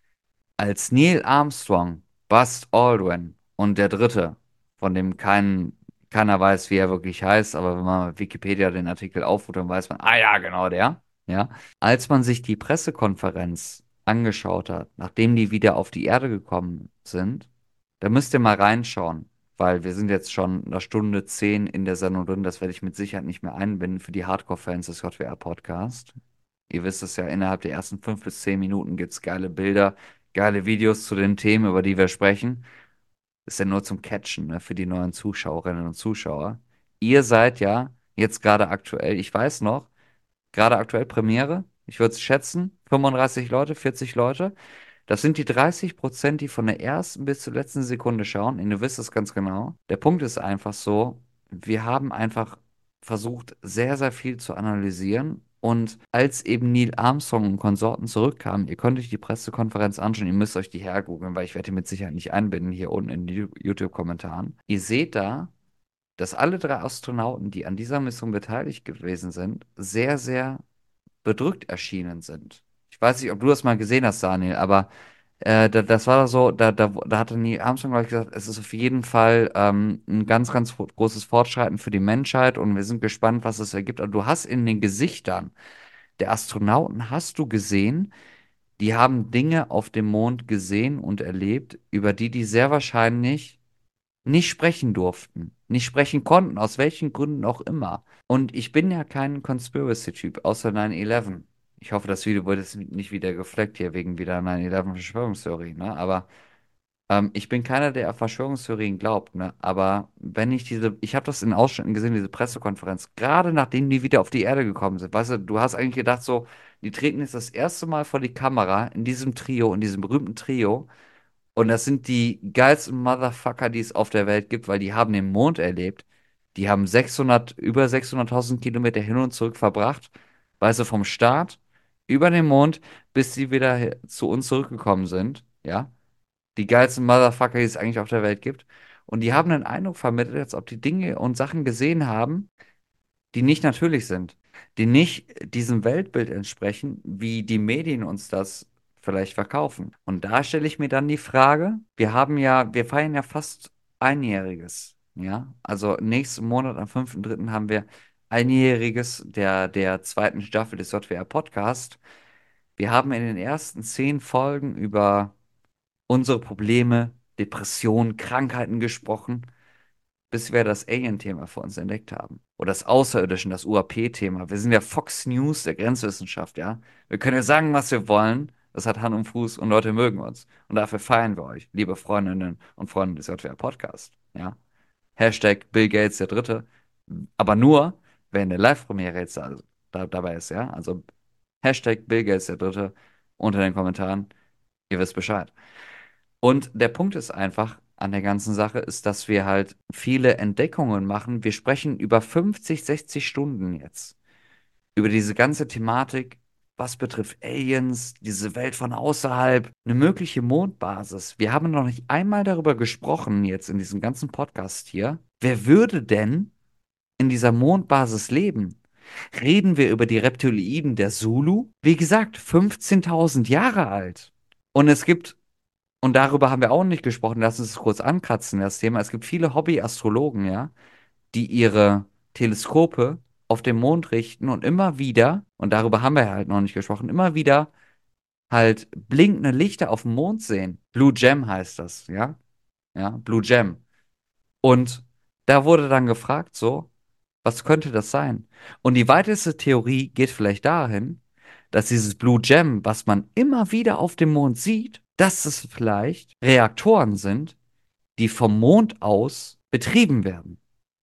Als Neil Armstrong, Buzz Aldrin und der Dritte, von dem keiner weiß, wie er wirklich heißt, aber wenn man mit Wikipedia den Artikel aufruft, dann weiß man, ah ja, genau der. Ja. Als man sich die Pressekonferenz angeschaut hat, nachdem die wieder auf die Erde gekommen sind, da müsst ihr mal reinschauen, weil wir sind jetzt schon eine Stunde 10 in der Sendung drin, das werde ich mit Sicherheit nicht mehr einbinden für die Hardcore-Fans des JWR-Podcast. Ihr wisst es ja, innerhalb der ersten 5 bis 10 Minuten gibt es geile Bilder, geile Videos zu den Themen, über die wir sprechen. Ist ja nur zum Catchen, ne, für die neuen Zuschauerinnen und Zuschauer. Ihr seid ja jetzt gerade aktuell, ich weiß noch, gerade aktuell Premiere. Ich würde es schätzen, 35 Leute, 40 Leute. Das sind die 30%, die von der ersten bis zur letzten Sekunde schauen. Und du wisst es ganz genau. Der Punkt ist einfach so, wir haben einfach versucht, sehr, sehr viel zu analysieren. Und als eben Neil Armstrong und Konsorten zurückkamen, ihr könnt euch die Pressekonferenz anschauen, ihr müsst euch die hergoogeln, weil ich werde die mit Sicherheit nicht einbinden, hier unten in den YouTube-Kommentaren. Ihr seht da, dass alle drei Astronauten, die an dieser Mission beteiligt gewesen sind, sehr, sehr bedrückt erschienen sind. Ich weiß nicht, ob du das mal gesehen hast, Daniel, aber das war so, da hatte Neil Armstrong, glaube ich, gesagt, es ist auf jeden Fall ein ganz, ganz großes Fortschreiten für die Menschheit und wir sind gespannt, was es ergibt. Und du hast in den Gesichtern der Astronauten, hast du gesehen, die haben Dinge auf dem Mond gesehen und erlebt, über die sehr wahrscheinlich nicht sprechen durften, nicht sprechen konnten, aus welchen Gründen auch immer. Und ich bin ja kein Conspiracy-Typ, außer 9/11. Ich hoffe, das Video wurde jetzt nicht wieder gefleckt hier wegen wieder 9/11 Verschwörungstheorie, ne? Aber ich bin keiner, der an Verschwörungstheorien glaubt, ne? Aber wenn ich habe das in Ausschnitten gesehen, diese Pressekonferenz, gerade nachdem die wieder auf die Erde gekommen sind, weißt du, du hast eigentlich gedacht so, Die treten jetzt das erste Mal vor die Kamera in diesem Trio, in diesem berühmten Trio. Und das sind die geilsten Motherfucker, die es auf der Welt gibt, weil die haben den Mond erlebt. Die haben über 600.000 Kilometer hin und zurück verbracht. Weißt du, vom Start über den Mond, bis sie wieder zu uns zurückgekommen sind. Ja, die geilsten Motherfucker, die es eigentlich auf der Welt gibt. Und die haben den Eindruck vermittelt, als ob die Dinge und Sachen gesehen haben, die nicht natürlich sind, die nicht diesem Weltbild entsprechen, wie die Medien uns das vielleicht verkaufen. Und da stelle ich mir dann die Frage, wir feiern ja fast Einjähriges, ja? Also nächsten Monat am 5.3. haben wir Einjähriges der zweiten Staffel des JWR Podcast. Wir haben in den ersten 10 Folgen über unsere Probleme, Depressionen, Krankheiten gesprochen, bis wir das Alien-Thema für uns entdeckt haben. Oder das Außerirdischen, das UAP-Thema. Wir sind ja Fox News der Grenzwissenschaft, ja. Wir können ja sagen, was wir wollen. Das hat Hand und Fuß und Leute mögen uns. Und dafür feiern wir euch, liebe Freundinnen und Freunde des JWR Podcast, ja. Hashtag Bill Gates der Dritte. Aber nur, wenn eine Live-Premiere jetzt dabei ist, ja. Also Hashtag Bill Gates der Dritte unter den Kommentaren. Ihr wisst Bescheid. Und der Punkt ist einfach an der ganzen Sache, ist, dass wir halt viele Entdeckungen machen. Wir sprechen über 50, 60 Stunden jetzt. Über diese ganze Thematik, was betrifft Aliens, diese Welt von außerhalb, eine mögliche Mondbasis. Wir haben noch nicht einmal darüber gesprochen, jetzt in diesem ganzen Podcast hier. Wer würde denn in dieser Mondbasis leben? Reden wir über die Reptiloiden der Zulu? Wie gesagt, 15.000 Jahre alt. Und es gibt und darüber haben wir auch nicht gesprochen. Lass uns es kurz ankratzen, das Thema. Es gibt viele Hobby-Astrologen, ja, die ihre Teleskope auf den Mond richten und immer wieder, und darüber haben wir halt noch nicht gesprochen, immer wieder halt blinkende Lichter auf dem Mond sehen. Blue Gem heißt das, ja? Ja, Blue Gem. Und da wurde dann gefragt, so, was könnte das sein? Und die weiteste Theorie geht vielleicht dahin, dass dieses Blue Gem, was man immer wieder auf dem Mond sieht, dass es vielleicht Reaktoren sind, die vom Mond aus betrieben werden.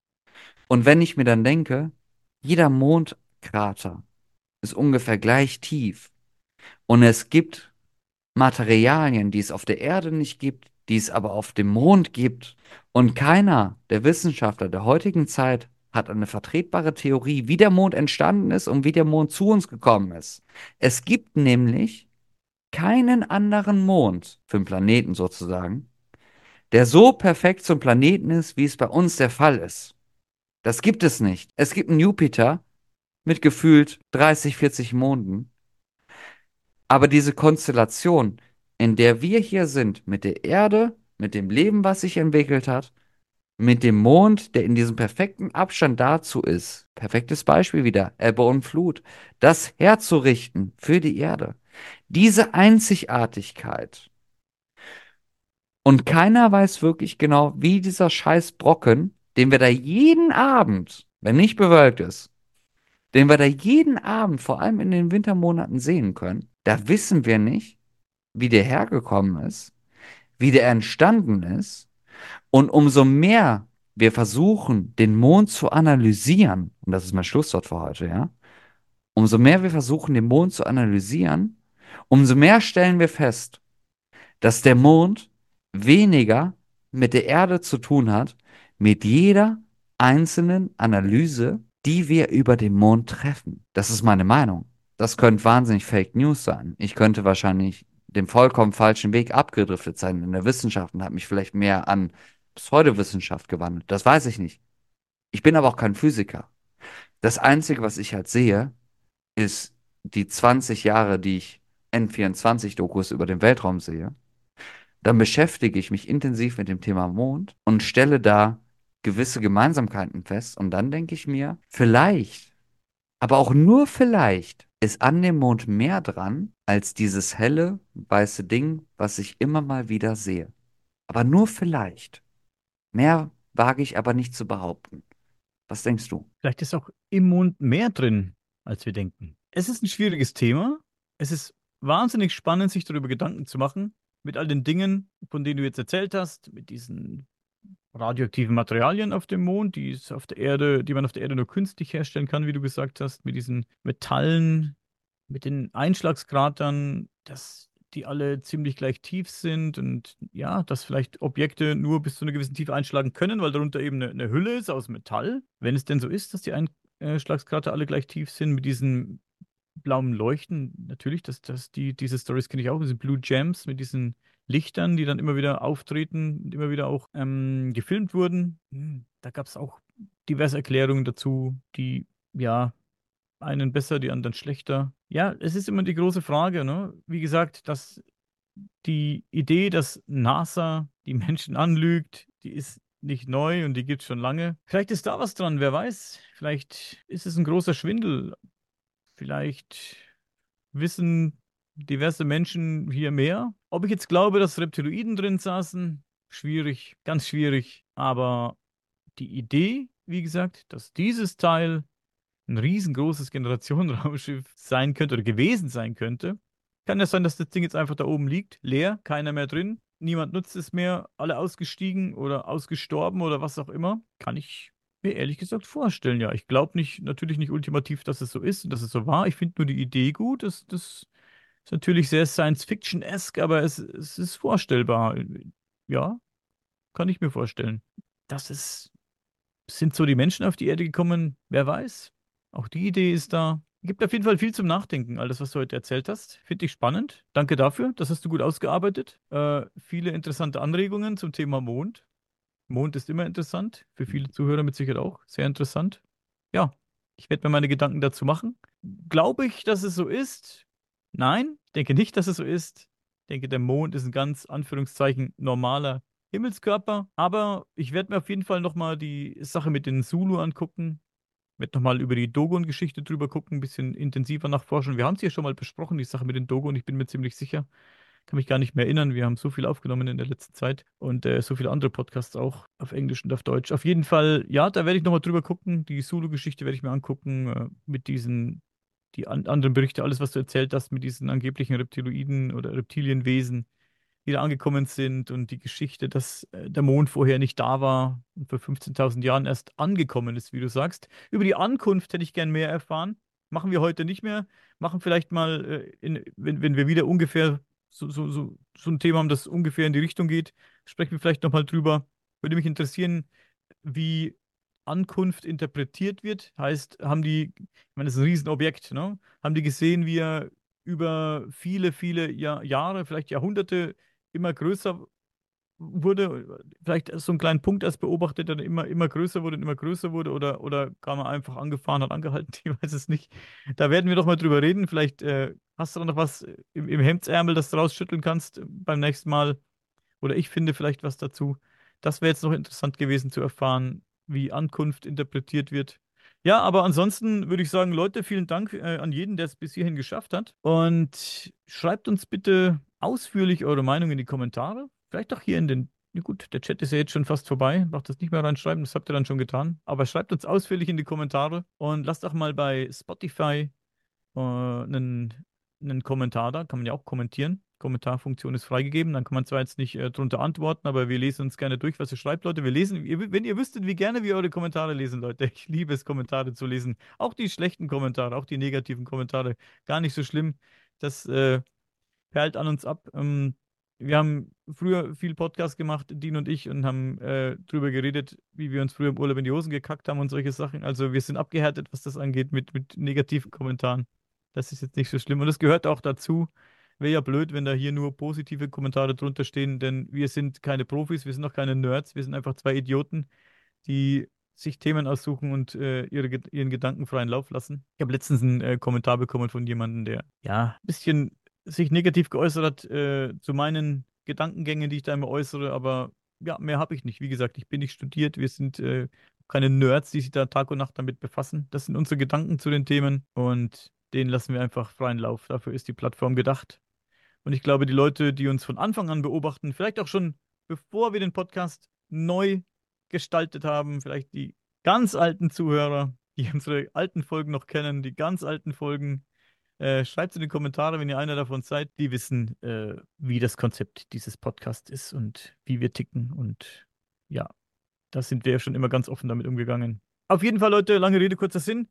Und wenn ich mir dann denke, jeder Mondkrater ist ungefähr gleich tief und es gibt Materialien, die es auf der Erde nicht gibt, die es aber auf dem Mond gibt. Und keiner der Wissenschaftler der heutigen Zeit hat eine vertretbare Theorie, wie der Mond entstanden ist und wie der Mond zu uns gekommen ist. Es gibt nämlich keinen anderen Mond für einen Planeten sozusagen, der so perfekt zum Planeten ist, wie es bei uns der Fall ist. Das gibt es nicht. Es gibt einen Jupiter mit gefühlt 30, 40 Monden. Aber diese Konstellation, in der wir hier sind, mit der Erde, mit dem Leben, was sich entwickelt hat, mit dem Mond, der in diesem perfekten Abstand dazu ist, perfektes Beispiel wieder, Ebbe und Flut, das herzurichten für die Erde. Diese Einzigartigkeit. Und keiner weiß wirklich genau, wie dieser scheiß Brocken, den wir da jeden Abend, wenn nicht bewölkt ist, den wir da jeden Abend, vor allem in den Wintermonaten sehen können, da wissen wir nicht, wie der hergekommen ist, wie der entstanden ist. Und umso mehr wir versuchen, den Mond zu analysieren, und das ist mein Schlusswort für heute, ja, umso mehr wir versuchen, den Mond zu analysieren, umso mehr stellen wir fest, dass der Mond weniger mit der Erde zu tun hat, mit jeder einzelnen Analyse, die wir über den Mond treffen. Das ist meine Meinung. Das könnte wahnsinnig Fake News sein. Ich könnte wahrscheinlich den vollkommen falschen Weg abgedriftet sein in der Wissenschaft und habe mich vielleicht mehr an Pseudowissenschaft gewandelt. Das weiß ich nicht. Ich bin aber auch kein Physiker. Das Einzige, was ich halt sehe, ist die 20 Jahre, die ich N24-Dokus über den Weltraum sehe. Dann beschäftige ich mich intensiv mit dem Thema Mond und stelle da gewisse Gemeinsamkeiten fest. Und dann denke ich mir, vielleicht, aber auch nur vielleicht, ist an dem Mond mehr dran als dieses helle, weiße Ding, was ich immer mal wieder sehe. Aber nur vielleicht. Mehr wage ich aber nicht zu behaupten. Was denkst du? Vielleicht ist auch im Mond mehr drin, als wir denken. Es ist ein schwieriges Thema. Es ist wahnsinnig spannend, sich darüber Gedanken zu machen, mit all den Dingen, von denen du jetzt erzählt hast, mit diesen radioaktiven Materialien auf dem Mond, die es auf der Erde, die man auf der Erde nur künstlich herstellen kann, wie du gesagt hast, mit diesen Metallen, mit den Einschlagskratern, dass die alle ziemlich gleich tief sind und ja, dass vielleicht Objekte nur bis zu einer gewissen Tiefe einschlagen können, weil darunter eben eine Hülle ist aus Metall. Wenn es denn so ist, dass die Einschlagskrater alle gleich tief sind mit diesen blauen Leuchten, natürlich, diese Stories kenne ich auch, diese Blue Gems mit diesen Lichtern, die dann immer wieder auftreten und immer wieder auch gefilmt wurden. Da gab es auch diverse Erklärungen dazu, die ja einen besser, die anderen schlechter. Ja, es ist immer die große Frage, ne? Wie gesagt, dass die Idee, dass NASA die Menschen anlügt, die ist nicht neu und die gibt es schon lange. Vielleicht ist da was dran, wer weiß. Vielleicht ist es ein großer Schwindel. Vielleicht wissen diverse Menschen hier mehr. Ob ich jetzt glaube, dass Reptiloiden drin saßen, schwierig, ganz schwierig. Aber die Idee, wie gesagt, dass dieses Teil ein riesengroßes Generationenraumschiff sein könnte oder gewesen sein könnte. Kann ja sein, dass das Ding jetzt einfach da oben liegt, leer, keiner mehr drin, niemand nutzt es mehr, alle ausgestiegen oder ausgestorben oder was auch immer. Kann ich mir ehrlich gesagt vorstellen, ja. Ich glaube nicht, natürlich nicht ultimativ, dass es so ist und dass es so war. Ich finde nur die Idee gut. Das ist natürlich sehr Science-Fiction-esque, aber es ist vorstellbar. Ja, kann ich mir vorstellen. Dass es Sind so die Menschen auf die Erde gekommen? Wer weiß. Auch die Idee ist da. Gibt auf jeden Fall viel zum Nachdenken, alles, was du heute erzählt hast. Finde ich spannend. Danke dafür. Das hast du gut ausgearbeitet. Viele interessante Anregungen zum Thema Mond. Mond ist immer interessant. Für viele Zuhörer mit Sicherheit auch. Sehr interessant. Ja, ich werde mir meine Gedanken dazu machen. Glaube ich, dass es so ist? Nein, denke nicht, dass es so ist. Denke, der Mond ist ein ganz, Anführungszeichen, normaler Himmelskörper. Aber ich werde mir auf jeden Fall nochmal die Sache mit den Zulu angucken. Werde nochmal über die Dogon-Geschichte drüber gucken, ein bisschen intensiver nachforschen. Wir haben es hier schon mal besprochen, die Sache mit den Dogon. Ich bin mir ziemlich sicher. Kann mich gar nicht mehr erinnern. Wir haben so viel aufgenommen in der letzten Zeit und so viele andere Podcasts auch auf Englisch und auf Deutsch. Auf jeden Fall, ja, da werde ich nochmal drüber gucken. Die Zulu-Geschichte werde ich mir angucken, mit anderen Berichte, alles, was du erzählt hast, mit diesen angeblichen Reptiloiden oder Reptilienwesen, die da angekommen sind und die Geschichte, dass der Mond vorher nicht da war und vor 15.000 Jahren erst angekommen ist, wie du sagst. Über die Ankunft hätte ich gern mehr erfahren. Machen wir heute nicht mehr. Machen vielleicht mal, wenn wir wieder ungefähr so ein Thema haben, das ungefähr in die Richtung geht, sprechen wir vielleicht nochmal drüber. Würde mich interessieren, wie Ankunft interpretiert wird. Heißt, ich meine, das ist ein Riesenobjekt, ne? Haben die gesehen, wie er über viele, viele Jahre, vielleicht Jahrhunderte immer größer wurde, vielleicht so einen kleinen Punkt erst beobachtet, der dann immer größer wurde und immer größer wurde, oder kam er einfach angefahren, hat angehalten, ich weiß es nicht. Da werden wir doch mal drüber reden. Vielleicht hast du da noch was im Hemdsärmel, das du rausschütteln kannst beim nächsten Mal. Oder ich finde vielleicht was dazu. Das wäre jetzt noch interessant gewesen zu erfahren, wie Ankunft interpretiert wird. Ja, aber ansonsten würde ich sagen, Leute, vielen Dank an jeden, der es bis hierhin geschafft hat. Und schreibt uns bitte ausführlich eure Meinung in die Kommentare. Vielleicht auch hier in den. Ja gut, der Chat ist ja jetzt schon fast vorbei. Braucht das nicht mehr reinschreiben, das habt ihr dann schon getan. Aber schreibt uns ausführlich in die Kommentare und lasst auch mal bei Spotify einen Kommentar da. Kann man ja auch kommentieren. Kommentarfunktion ist freigegeben. Dann kann man zwar jetzt nicht drunter antworten, aber wir lesen uns gerne durch, was ihr schreibt, Leute. Wenn ihr wüsstet, wie gerne wir eure Kommentare lesen, Leute. Ich liebe es, Kommentare zu lesen. Auch die schlechten Kommentare, auch die negativen Kommentare. Gar nicht so schlimm. Das perlt an uns ab. Wir haben früher viel Podcast gemacht, Dean und ich, und haben drüber geredet, wie wir uns früher im Urlaub in die Hosen gekackt haben und solche Sachen. Also wir sind abgehärtet, was das angeht, mit negativen Kommentaren. Das ist jetzt nicht so schlimm. Und das gehört auch dazu. Wäre ja blöd, wenn da hier nur positive Kommentare drunter stehen, denn wir sind keine Profis, wir sind auch keine Nerds, wir sind einfach zwei Idioten, die sich Themen aussuchen und ihren Gedanken freien Lauf lassen. Ich habe letztens einen Kommentar bekommen von jemandem, der ja ein bisschen sich negativ geäußert hat zu meinen Gedankengängen, die ich da immer äußere, aber ja, mehr habe ich nicht. Wie gesagt, ich bin nicht studiert, wir sind keine Nerds, die sich da Tag und Nacht damit befassen. Das sind unsere Gedanken zu den Themen und denen lassen wir einfach freien Lauf. Dafür ist die Plattform gedacht. Und ich glaube, die Leute, die uns von Anfang an beobachten, vielleicht auch schon bevor wir den Podcast neu gestaltet haben, vielleicht die ganz alten Zuhörer, die unsere alten Folgen noch kennen, die ganz alten Folgen, schreibt es in die Kommentare, wenn ihr einer davon seid, die wissen, wie das Konzept dieses Podcasts ist und wie wir ticken. Und ja, da sind wir ja schon immer ganz offen damit umgegangen. Auf jeden Fall, Leute, lange Rede, kurzer Sinn.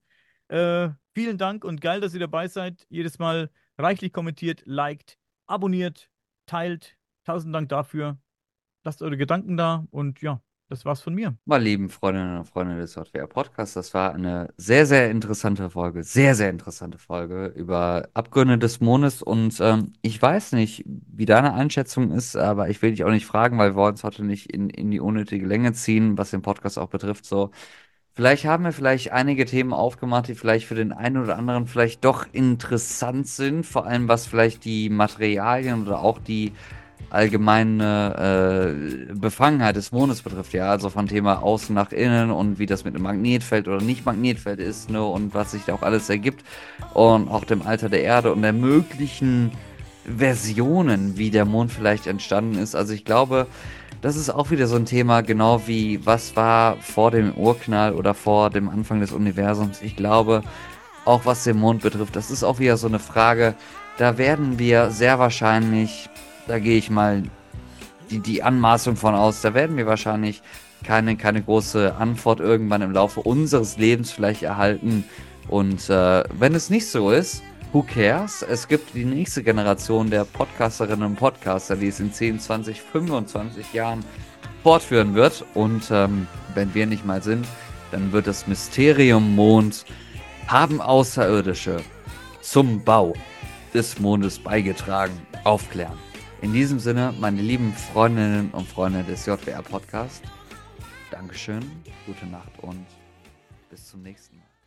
Vielen Dank und geil, dass ihr dabei seid. Jedes Mal reichlich kommentiert, liked, abonniert, teilt. Tausend Dank dafür. Lasst eure Gedanken da und ja, das war's von mir. Meine lieben Freundinnen und Freunde des Software Podcasts, das war eine sehr, sehr interessante Folge, sehr, sehr interessante Folge über Abgründe des Mondes und ich weiß nicht, wie deine Einschätzung ist, aber ich will dich auch nicht fragen, weil wir wollen uns heute nicht in die unnötige Länge ziehen, was den Podcast auch betrifft, so. Vielleicht haben wir vielleicht einige Themen aufgemacht, die vielleicht für den einen oder anderen vielleicht doch interessant sind, vor allem was vielleicht die Materialien oder auch die allgemeine Befangenheit des Mondes betrifft, ja, also von Thema Außen nach Innen und wie das mit einem Magnetfeld oder nicht Magnetfeld ist, ne, und was sich da auch alles ergibt und auch dem Alter der Erde und der möglichen Versionen, wie der Mond vielleicht entstanden ist. Also ich glaube, das ist auch wieder so ein Thema, genau wie was war vor dem Urknall oder vor dem Anfang des Universums. Ich glaube, auch was den Mond betrifft, das ist auch wieder so eine Frage, da werden wir sehr wahrscheinlich, da gehe ich mal die Anmaßung von aus, da werden wir wahrscheinlich keine große Antwort irgendwann im Laufe unseres Lebens vielleicht erhalten. Und wenn es nicht so ist, who cares? Es gibt die nächste Generation der Podcasterinnen und Podcaster, die es in 10, 20, 25 Jahren fortführen wird. Und wenn wir nicht mal sind, dann wird das Mysterium Mond haben Außerirdische zum Bau des Mondes beigetragen, aufklären. In diesem Sinne, meine lieben Freundinnen und Freunde des JWR Podcast, Dankeschön, gute Nacht und bis zum nächsten Mal.